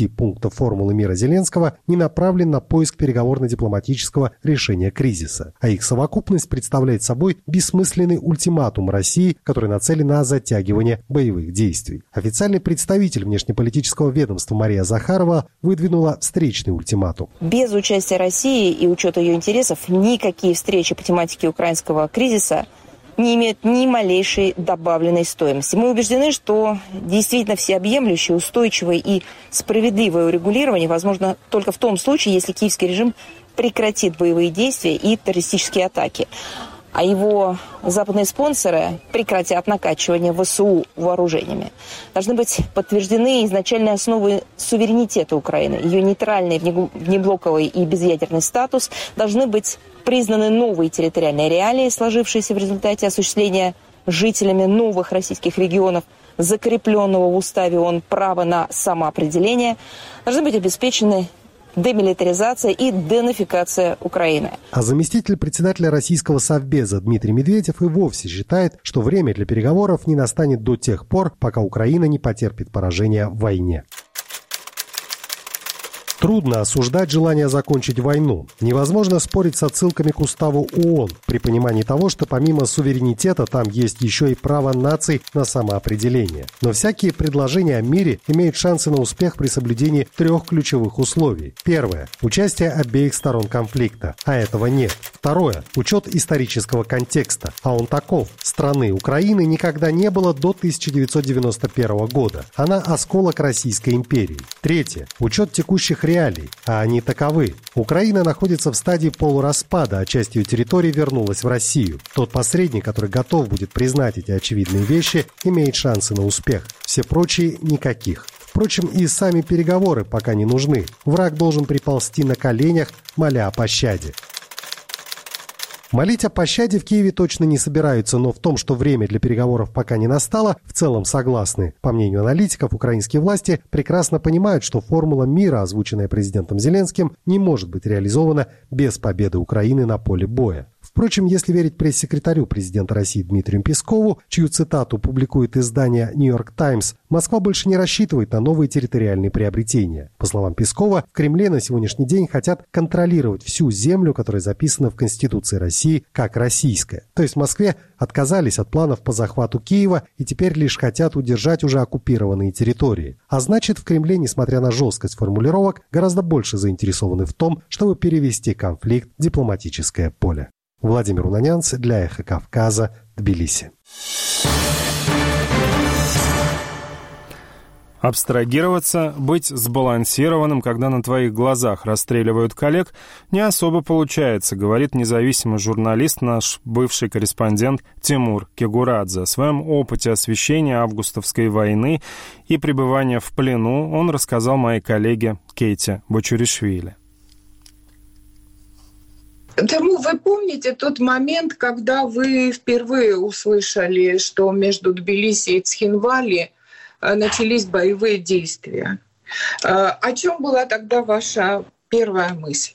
пунктов формулы мира Зеленского не направлен на поиск переговорно-дипломатического решения кризиса, а их совокупность представляет собой бессмысленный ультиматум России, который нацелен на затягивание боевых действий. Официальный представитель внешнеполитического ведомства Мария Захарова выдвинула встречный ультиматум. Без участия России и учета ее интересов никакие встречи по тематике украинского кризиса не имеют ни малейшей добавленной стоимости. Мы убеждены, что действительно всеобъемлющее, устойчивое и справедливое урегулирование возможно только в том случае, если киевский режим прекратит боевые действия и террористические атаки, а его западные спонсоры прекратят накачивание ВСУ вооружениями. Должны быть подтверждены изначальные основы суверенитета Украины, ее нейтральный внеблоковый и безъядерный статус, должны быть признаны новые территориальные реалии, сложившиеся в результате осуществления жителями новых российских регионов, закрепленного в уставе ООН права на самоопределение, должны быть обеспечены демилитаризация и денафикация Украины. А заместитель председателя российского Совбеза Дмитрий Медведев и вовсе считает, что время для переговоров не настанет до тех пор, пока Украина не потерпит поражение в войне. Трудно осуждать желание закончить войну. Невозможно спорить с отсылками к уставу ООН при понимании того, что помимо суверенитета там есть еще и право наций на самоопределение. Но всякие предложения о мире имеют шансы на успех при соблюдении трех ключевых условий. Первое – участие обеих сторон конфликта, а этого нет. Второе – учет исторического контекста, а он таков. Страны Украины никогда не было до тысяча девятьсот девяносто первого года. Она осколок Российской империи. Третье – учет текущих реалий, а они таковы. Украина находится в стадии полураспада, а часть ее территории вернулась в Россию. Тот посредник, который готов будет признать эти очевидные вещи, имеет шансы на успех. Все прочие – никаких. Впрочем, и сами переговоры пока не нужны. Враг должен приползти на коленях, моля о пощаде. Молить о пощаде в Киеве точно не собираются, но в том, что время для переговоров пока не настало, в целом согласны. По мнению аналитиков, украинские власти прекрасно понимают, что формула мира, озвученная президентом Зеленским, не может быть реализована без победы Украины на поле боя. Впрочем, если верить пресс-секретарю президента России Дмитрию Пескову, чью цитату публикует издание «Нью-Йорк Таймс», Москва больше не рассчитывает на новые территориальные приобретения. По словам Пескова, в Кремле на сегодняшний день хотят контролировать всю землю, которая записана в Конституции России как российская. То есть в Москве отказались от планов по захвату Киева и теперь лишь хотят удержать уже оккупированные территории. А значит, в Кремле, несмотря на жесткость формулировок, гораздо больше заинтересованы в том, чтобы перевести конфликт в дипломатическое поле. Владимир Унанянц для «Эхо Кавказа», Тбилиси. Абстрагироваться, быть сбалансированным, когда на твоих глазах расстреливают коллег, не особо получается, говорит независимый журналист, наш бывший корреспондент Тимур Кегурадзе. О своем опыте освещения августовской войны и пребывания в плену он рассказал моей коллеге Кейте Бочуришвили. Тому вы помните тот момент, когда вы впервые услышали, что между Тбилиси и Цхинвали начались боевые действия? О чем была тогда ваша первая мысль?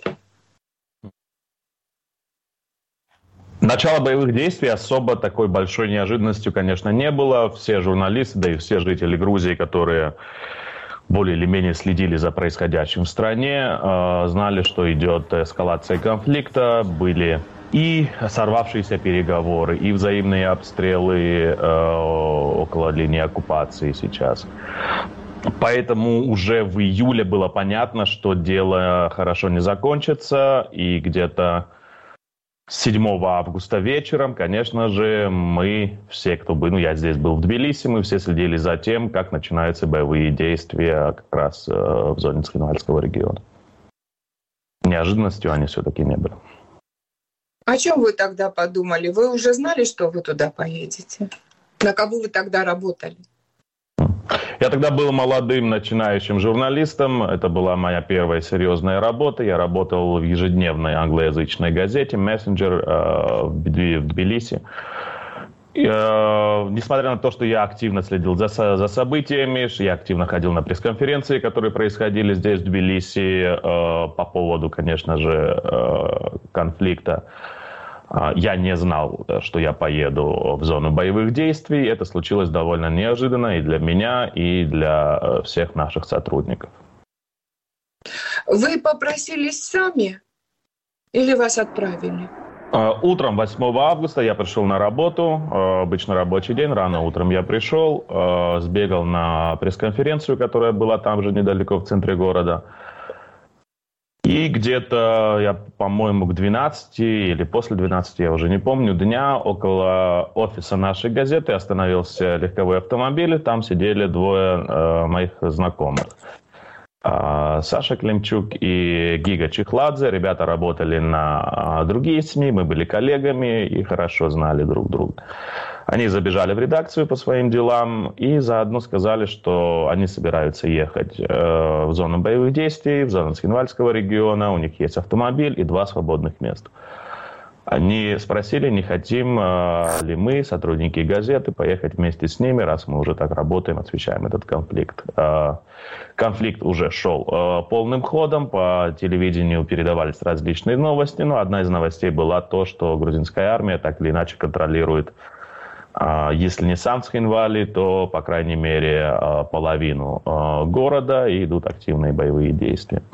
Начало боевых действий особо такой большой неожиданностью, конечно, не было. Все журналисты, да и все жители Грузии, которые более или менее следили за происходящим в стране, э, знали, что идет эскалация конфликта, были и сорвавшиеся переговоры, и взаимные обстрелы э, около линии оккупации сейчас. Поэтому уже в июле было понятно, что дело хорошо не закончится, и где-то седьмого августа вечером, конечно же, мы все, кто был, ну я здесь был в Тбилиси, мы все следили за тем, как начинаются боевые действия как раз э, в зоне Цхинвальского региона. Неожиданностью они все-таки не были. О чем вы тогда подумали? Вы уже знали, что вы туда поедете? На кого вы тогда работали? Я тогда был молодым начинающим журналистом. Это была моя первая серьезная работа. Я работал в ежедневной англоязычной газете «Мессенджер» э, в Тбилиси. И, э, несмотря на то, что я активно следил за, за событиями, я активно ходил на пресс-конференции, которые происходили здесь, в Тбилиси, э, по поводу, конечно же, э, конфликта. Я не знал, что я поеду в зону боевых действий. Это случилось довольно неожиданно и для меня, и для всех наших сотрудников. Вы попросились сами или вас отправили? Утром восьмого августа я пришел на работу, обычно рабочий день, рано утром я пришел, сбегал на пресс-конференцию, которая была там же недалеко в центре города. И где-то, я, по-моему, к двенадцати или после двенадцати, я уже не помню, дня около офиса нашей газеты остановился легковой автомобиль, там сидели двое э, моих знакомых. Саша Климчук и Гига Чехладзе. Ребята работали на другие СМИ, мы были коллегами и хорошо знали друг друга. Они забежали в редакцию по своим делам и заодно сказали, что они собираются ехать в зону боевых действий, в зону Цхинвальского региона, у них есть автомобиль и два свободных места. Они спросили, не хотим ли мы, сотрудники газеты, поехать вместе с ними, раз мы уже так работаем, освещаем этот конфликт. Конфликт уже шел полным ходом, по телевидению передавались различные новости, но одна из новостей была то, что грузинская армия так или иначе контролирует, если не сам Цхинвали, то, по крайней мере, половину города, и идут активные боевые действия.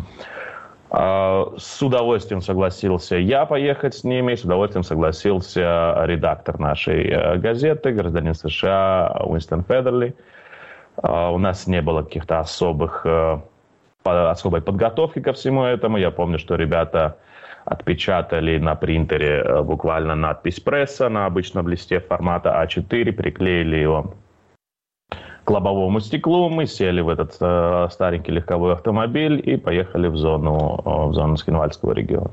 С удовольствием согласился я поехать с ними, с удовольствием согласился редактор нашей газеты, гражданин США Уинстон Федерли. У нас не было каких-то особых, особой подготовки ко всему этому. Я помню, что ребята отпечатали на принтере буквально надпись «Пресса» на обычном листе формата а четыре, приклеили его к лобовому стеклу, мы сели в этот э, старенький легковой автомобиль и поехали в зону, э, в зону Цхинвальского региона.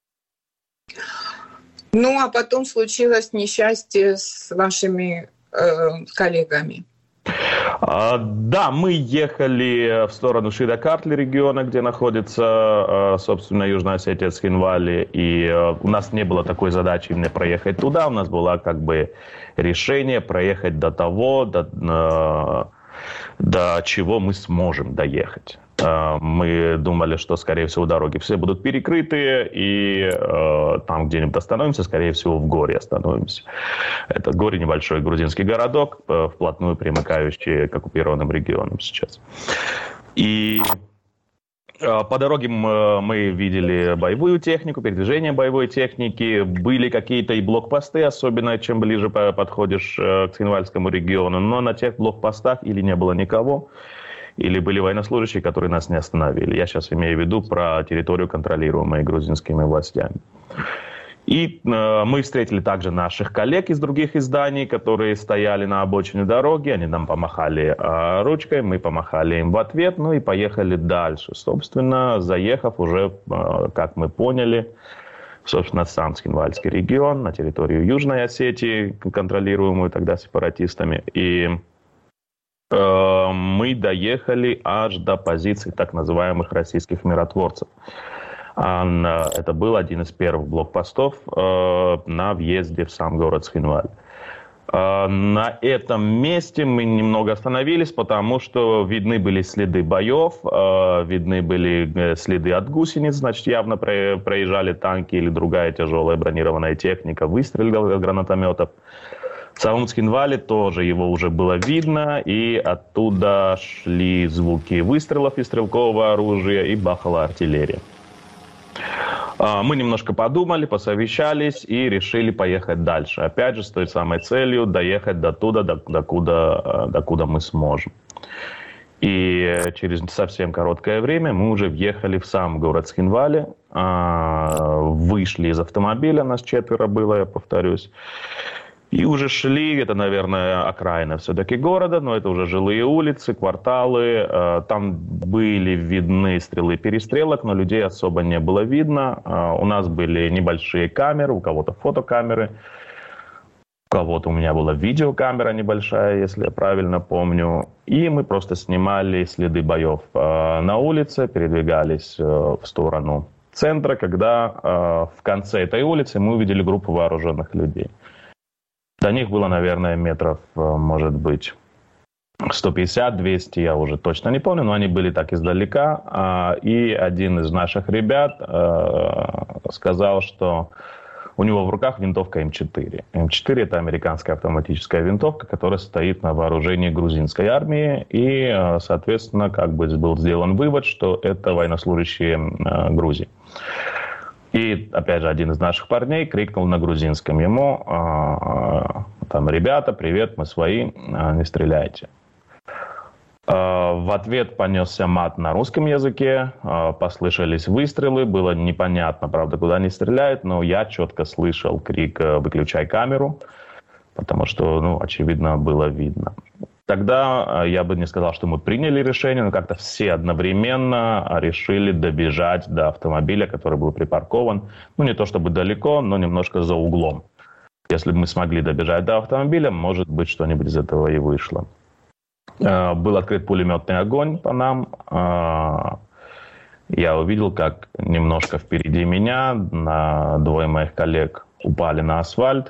Ну, а потом случилось несчастье с вашими э, коллегами. А, да, мы ехали в сторону Шида-Картли региона, где находится, собственно, Южная Осетия, Цхинвали, и у нас не было такой задачи именно проехать туда, у нас было как бы решение проехать до того, до, до чего мы сможем доехать. Мы думали, что, скорее всего, дороги все будут перекрыты, и э, там где-нибудь остановимся, скорее всего, в Горе остановимся. Это Горе — небольшой грузинский городок, э, вплотную примыкающий к оккупированным регионам сейчас. И э, по дороге мы, мы видели боевую технику, передвижение боевой техники, были какие-то и блокпосты, особенно чем ближе подходишь э, к Цхинвальскому региону, но на тех блокпостах или не было никого, или были военнослужащие, которые нас не остановили. Я сейчас имею в виду про территорию, контролируемую грузинскими властями. И э, мы встретили также наших коллег из других изданий, которые стояли на обочине дороги. Они нам помахали э, ручкой, мы помахали им в ответ, ну и поехали дальше. Собственно, заехав уже, э, как мы поняли, собственно, сам Цхинвальский регион, на территорию Южной Осетии, контролируемую тогда сепаратистами. И мы доехали аж до позиций так называемых российских миротворцев. Это был один из первых блокпостов на въезде в сам город Цхинваль. На этом месте мы немного остановились, потому что видны были следы боев, видны были следы от гусениц, значит, явно проезжали танки или другая тяжелая бронированная техника, выстрелы гранатометов. В самом Цхинвале тоже его уже было видно, и оттуда шли звуки выстрелов из стрелкового оружия и бахала артиллерия. Мы немножко подумали, посовещались и решили поехать дальше. Опять же, с той самой целью доехать до туда, до, до, куда, до куда мы сможем. И через совсем короткое время мы уже въехали в сам город Цхинвали, вышли из автомобиля, нас четверо было, я повторюсь, и уже шли, это, наверное, окраина все-таки города, но это уже жилые улицы, кварталы. Там были видны стрелы перестрелок, но людей особо не было видно. У нас были небольшие камеры, у кого-то фотокамеры, у кого-то у меня была видеокамера небольшая, если я правильно помню. И мы просто снимали следы боев на улице, передвигались в сторону центра, когда в конце этой улицы мы увидели группу вооруженных людей. До них было, наверное, метров, может быть, сто пятьдесят - двести, я уже точно не помню, но они были так издалека. И один из наших ребят сказал, что У него в руках винтовка эм четыре. эм четыре – это американская автоматическая винтовка, которая стоит на вооружении грузинской армии. И, соответственно, как бы был сделан вывод, что это военнослужащие Грузии. И, опять же, один из наших парней крикнул на грузинском ему, там, ребята, привет, мы свои, не стреляйте. В ответ понесся мат на русском языке, послышались выстрелы, было непонятно, правда, куда они стреляют, но я четко слышал крик «выключай камеру», потому что, ну, очевидно, было видно. Тогда я бы не сказал, что мы приняли решение, но как-то все одновременно решили добежать до автомобиля, который был припаркован, ну, не то чтобы далеко, но немножко за углом. Если бы мы смогли добежать до автомобиля, может быть, что-нибудь из этого и вышло. Был открыт пулеметный огонь по нам. Я увидел, как немножко впереди меня на двое моих коллег упали на асфальт.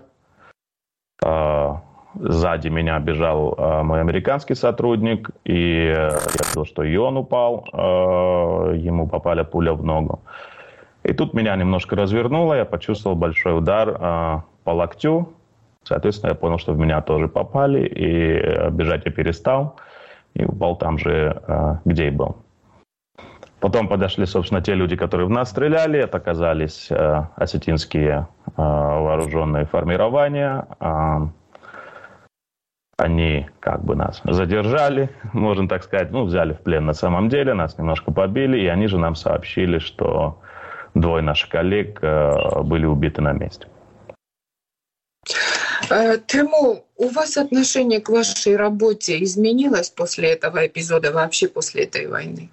Сзади меня бежал мой американский сотрудник, и я видел, что и он упал, ему попали пуля в ногу. И тут меня немножко развернуло, я почувствовал большой удар по локтю. Соответственно, я понял, что в меня тоже попали, и бежать я перестал, и упал там же, где и был. Потом подошли, собственно, те люди, которые в нас стреляли. Это оказались осетинские вооруженные формирования. Они как бы нас задержали, можно так сказать, ну, взяли в плен на самом деле, нас немножко побили, и они же нам сообщили, что двое наших коллег были убиты на месте. Тимур, у вас отношение к вашей работе изменилось после этого эпизода, вообще после этой войны?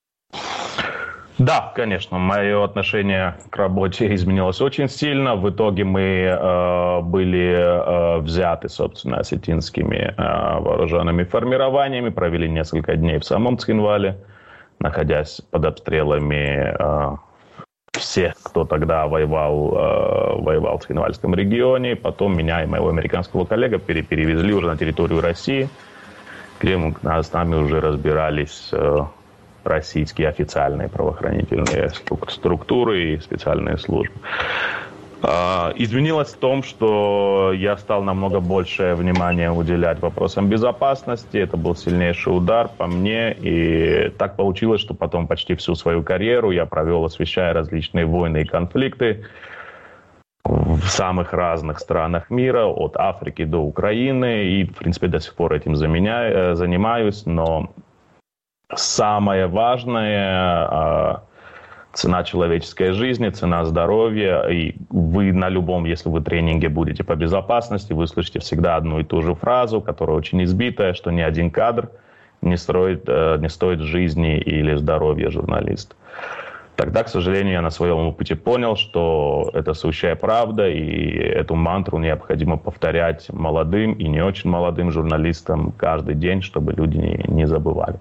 Да, конечно, мое отношение к работе изменилось очень сильно. В итоге мы э, были э, взяты, собственно, осетинскими э, вооруженными формированиями, провели несколько дней в самом Цхинвале, находясь под обстрелами э, всех, кто тогда воевал, э, воевал в Цхинвальском регионе. Потом меня и моего американского коллега перевезли уже на территорию России, где мы, с нами уже разбирались э, российские официальные правоохранительные структуры и специальные службы. Изменилось в том, что я стал намного больше внимания уделять вопросам безопасности. Это был сильнейший удар по мне. И так получилось, что потом почти всю свою карьеру я провел, освещая различные войны и конфликты в самых разных странах мира, от Африки до Украины. И, в принципе, до сих пор этим занимаюсь. Но самое важное — цена человеческой жизни, цена здоровья. И вы на любом, если вы в тренинге будете по безопасности, вы слышите всегда одну и ту же фразу, которая очень избитая, что ни один кадр не, строит, не стоит жизни или здоровья журналиста. Тогда, к сожалению, я на своем опыте понял, что это сущая правда, и эту мантру необходимо повторять молодым и не очень молодым журналистам каждый день, чтобы люди не, не забывали.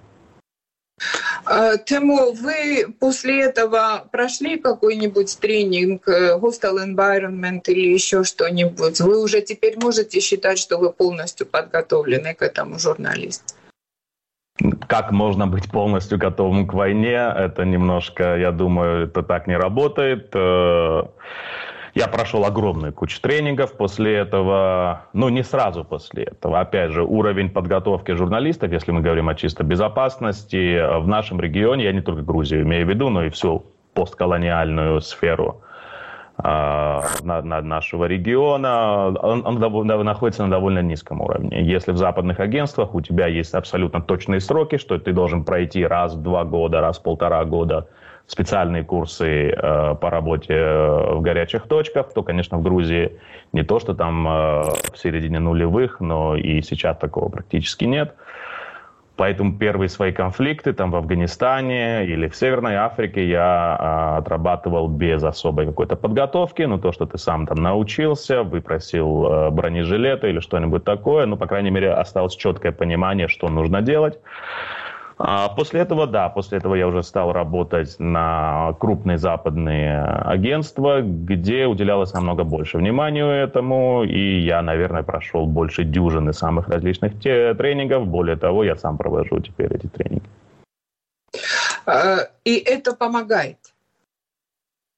Тимур, вы после этого прошли какой-нибудь тренинг, hostile environment или еще что-нибудь? Вы уже теперь можете считать, что вы полностью подготовлены к этому журналисту? Как можно быть полностью готовым к войне? Это немножко, я думаю, это так не работает. Я прошел огромную кучу тренингов после этого, ну не сразу после этого. Опять же, уровень подготовки журналистов, если мы говорим о чисто безопасности, в нашем регионе, я не только Грузию имею в виду, но и всю постколониальную сферу э, на, на нашего региона, он, он довольно, находится на довольно низком уровне. Если в западных агентствах у тебя есть абсолютно точные сроки, что ты должен пройти раз в два года, раз в полтора года, специальные курсы э, по работе в горячих точках, то, конечно, в Грузии не то, что там э, в середине нулевых, но и сейчас такого практически нет. Поэтому первые свои конфликты там в Афганистане или в Северной Африке я э, отрабатывал без особой какой-то подготовки. Ну, то, что ты сам там научился, выпросил э, бронежилеты или что-нибудь такое. Ну, по крайней мере, осталось четкое понимание, что нужно делать. А после этого, да, после этого я уже стал работать на крупные западные агентства, где уделялось намного больше внимания этому, и я, наверное, прошел больше дюжины самых различных те- тренингов. Более того, я сам провожу теперь эти тренинги. И это помогает?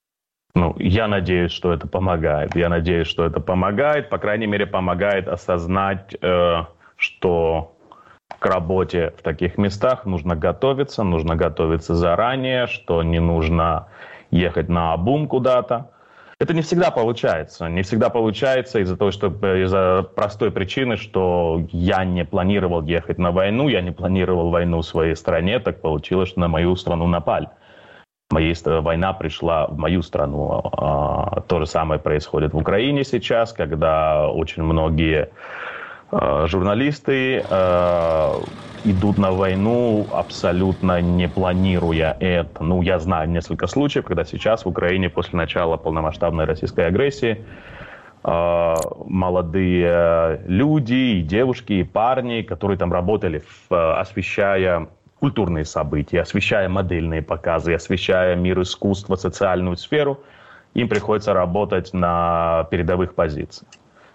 Ну, я надеюсь, что это помогает. Я надеюсь, что это помогает. По крайней мере, помогает осознать, э, что к работе в таких местах нужно готовиться, нужно готовиться заранее, что не нужно ехать наобум куда-то. Это не всегда получается. Не всегда получается из-за того, что из-за простой причины, что я не планировал ехать на войну, я не планировал войну в своей стране, так получилось, что на мою страну напали. Моей, война пришла в мою страну. То же самое происходит в Украине сейчас, когда очень многие журналисты идут на войну, абсолютно не планируя это. Ну, я знаю несколько случаев, когда сейчас в Украине после начала полномасштабной российской агрессии э, молодые люди, и девушки, и парни, которые там работали, в, освещая культурные события, освещая модельные показы, освещая мир искусства, социальную сферу, им приходится работать на передовых позициях.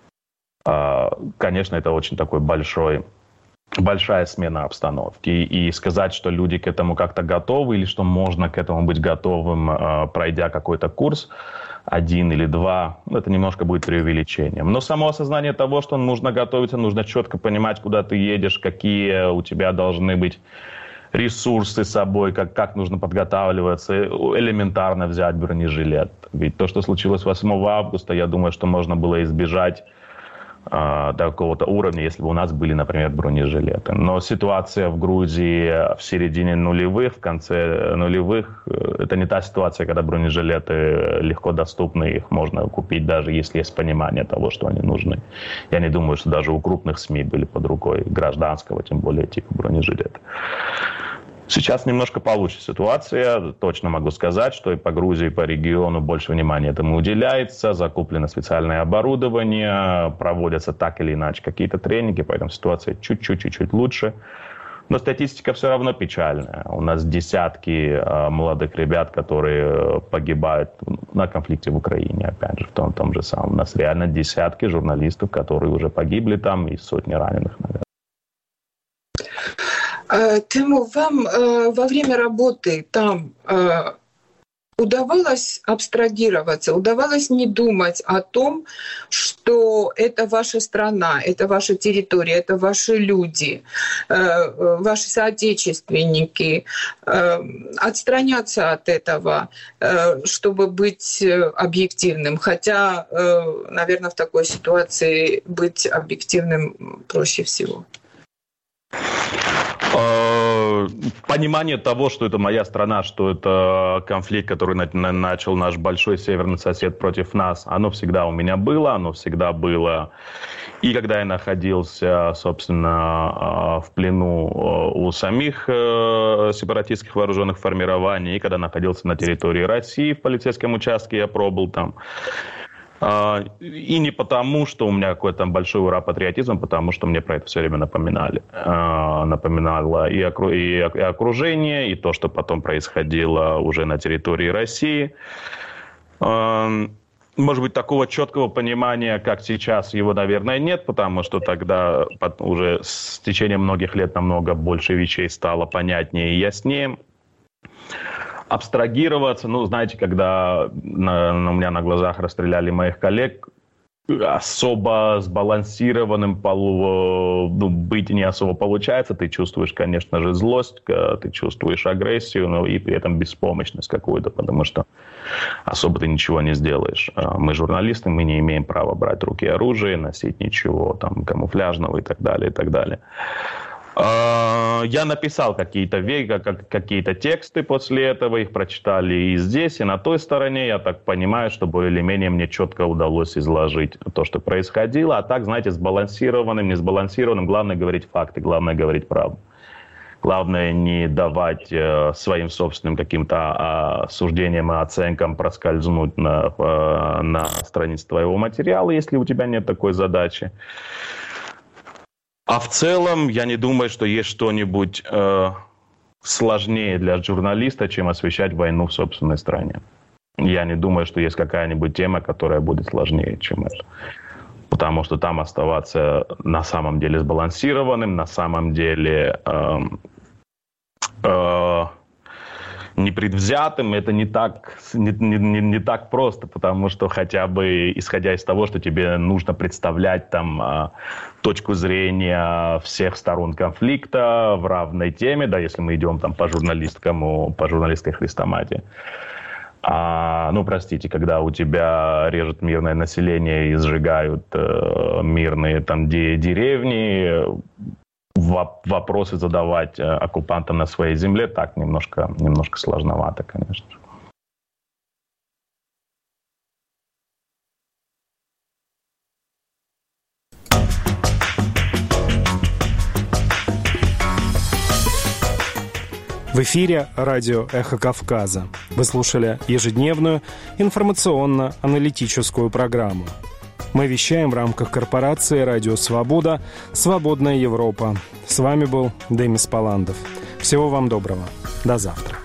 Э, конечно, это очень такой большой большая смена обстановки. И сказать, что люди к этому как-то готовы, или что можно к этому быть готовым, пройдя какой-то курс, один или два, это немножко будет преувеличением. Но само осознание того, что нужно готовиться, нужно четко понимать, куда ты едешь, какие у тебя должны быть ресурсы с собой, как, как нужно подготавливаться, элементарно взять бронежилет. Ведь то, что случилось восьмого августа, я думаю, что можно было избежать до какого-то уровня, если бы у нас были, например, бронежилеты. Но ситуация в Грузии в середине нулевых, в конце нулевых, это не та ситуация, когда бронежилеты легко доступны, их можно купить, даже если есть понимание того, что они нужны. Я не думаю, что даже у крупных СМИ были под рукой гражданского, тем более типа бронежилета. Сейчас немножко получше ситуация. Точно могу сказать, что и по Грузии, и по региону больше внимания этому уделяется. Закуплено специальное оборудование, проводятся так или иначе какие-то тренинги, поэтому ситуация чуть-чуть лучше. Но статистика все равно печальная. У нас десятки э, молодых ребят, которые погибают на конфликте в Украине, опять же, в том, том же самом. У нас реально десятки журналистов, которые уже погибли там, и сотни раненых, наверное. Тимур, вам э, во время работы там э, удавалось абстрагироваться, удавалось не думать о том, что это ваша страна, это ваша территория, это ваши люди, э, ваши соотечественники, э, отстраняться от этого, э, чтобы быть объективным. Хотя, э, наверное, в такой ситуации быть объективным проще всего. Понимание того, что это моя страна, что это конфликт, который начал наш большой северный сосед против нас, оно всегда у меня было, оно всегда было. И когда я находился, собственно, в плену у самих сепаратистских вооруженных формирований, и когда находился на территории России в полицейском участке, я пробыл там. И не потому, что у меня какой-то большой ура патриотизм, потому что мне про это все время напоминали. Напоминало и окружение, и то, что потом происходило уже на территории России. Может быть, такого четкого понимания, как сейчас, его, наверное, нет, потому что тогда уже с течением многих лет намного больше вещей стало понятнее и яснее. Абстрагироваться, ну, знаете, когда на, на, у меня на глазах расстреляли моих коллег, особо сбалансированным полу, ну, быть не особо получается. Ты чувствуешь, конечно же, злость, ты чувствуешь агрессию, но и при этом беспомощность какую-то, потому что особо ты ничего не сделаешь. Мы журналисты, мы не имеем права брать в руки оружие, носить ничего там камуфляжного и так далее, и так далее. Я написал какие-то какие-то тексты после этого, их прочитали и здесь, и на той стороне. Я так понимаю, что более или менее мне четко удалось изложить то, что происходило. А так, знаете, сбалансированным, не сбалансированным, главное говорить факты, главное говорить правду. Главное не давать э, своим собственным каким-то э, суждениям и оценкам проскользнуть на, э, на странице твоего материала, если у тебя нет такой задачи. А в целом, я не думаю, что есть что-нибудь э, сложнее для журналиста, чем освещать войну в собственной стране. Я не думаю, что есть какая-нибудь тема, которая будет сложнее, чем это. Потому что там оставаться на самом деле сбалансированным, на самом деле э, э, непредвзятым, это не так, не, не, не так просто, потому что хотя бы исходя из того, что тебе нужно представлять там точку зрения всех сторон конфликта в равной теме, да, если мы идем там по журналистскому, по журналистской хрестоматии. А, ну, простите, когда у тебя режут мирное население и сжигают э, мирные там де- деревни, вопросы задавать оккупантам на своей земле так немножко, немножко сложновато, конечно же. В эфире радио «Эхо Кавказа». Вы слушали ежедневную информационно-аналитическую программу. Мы вещаем в рамках корпорации «Радио Свобода. Свободная Европа». С вами был Демис Паландов. Всего вам доброго. До завтра.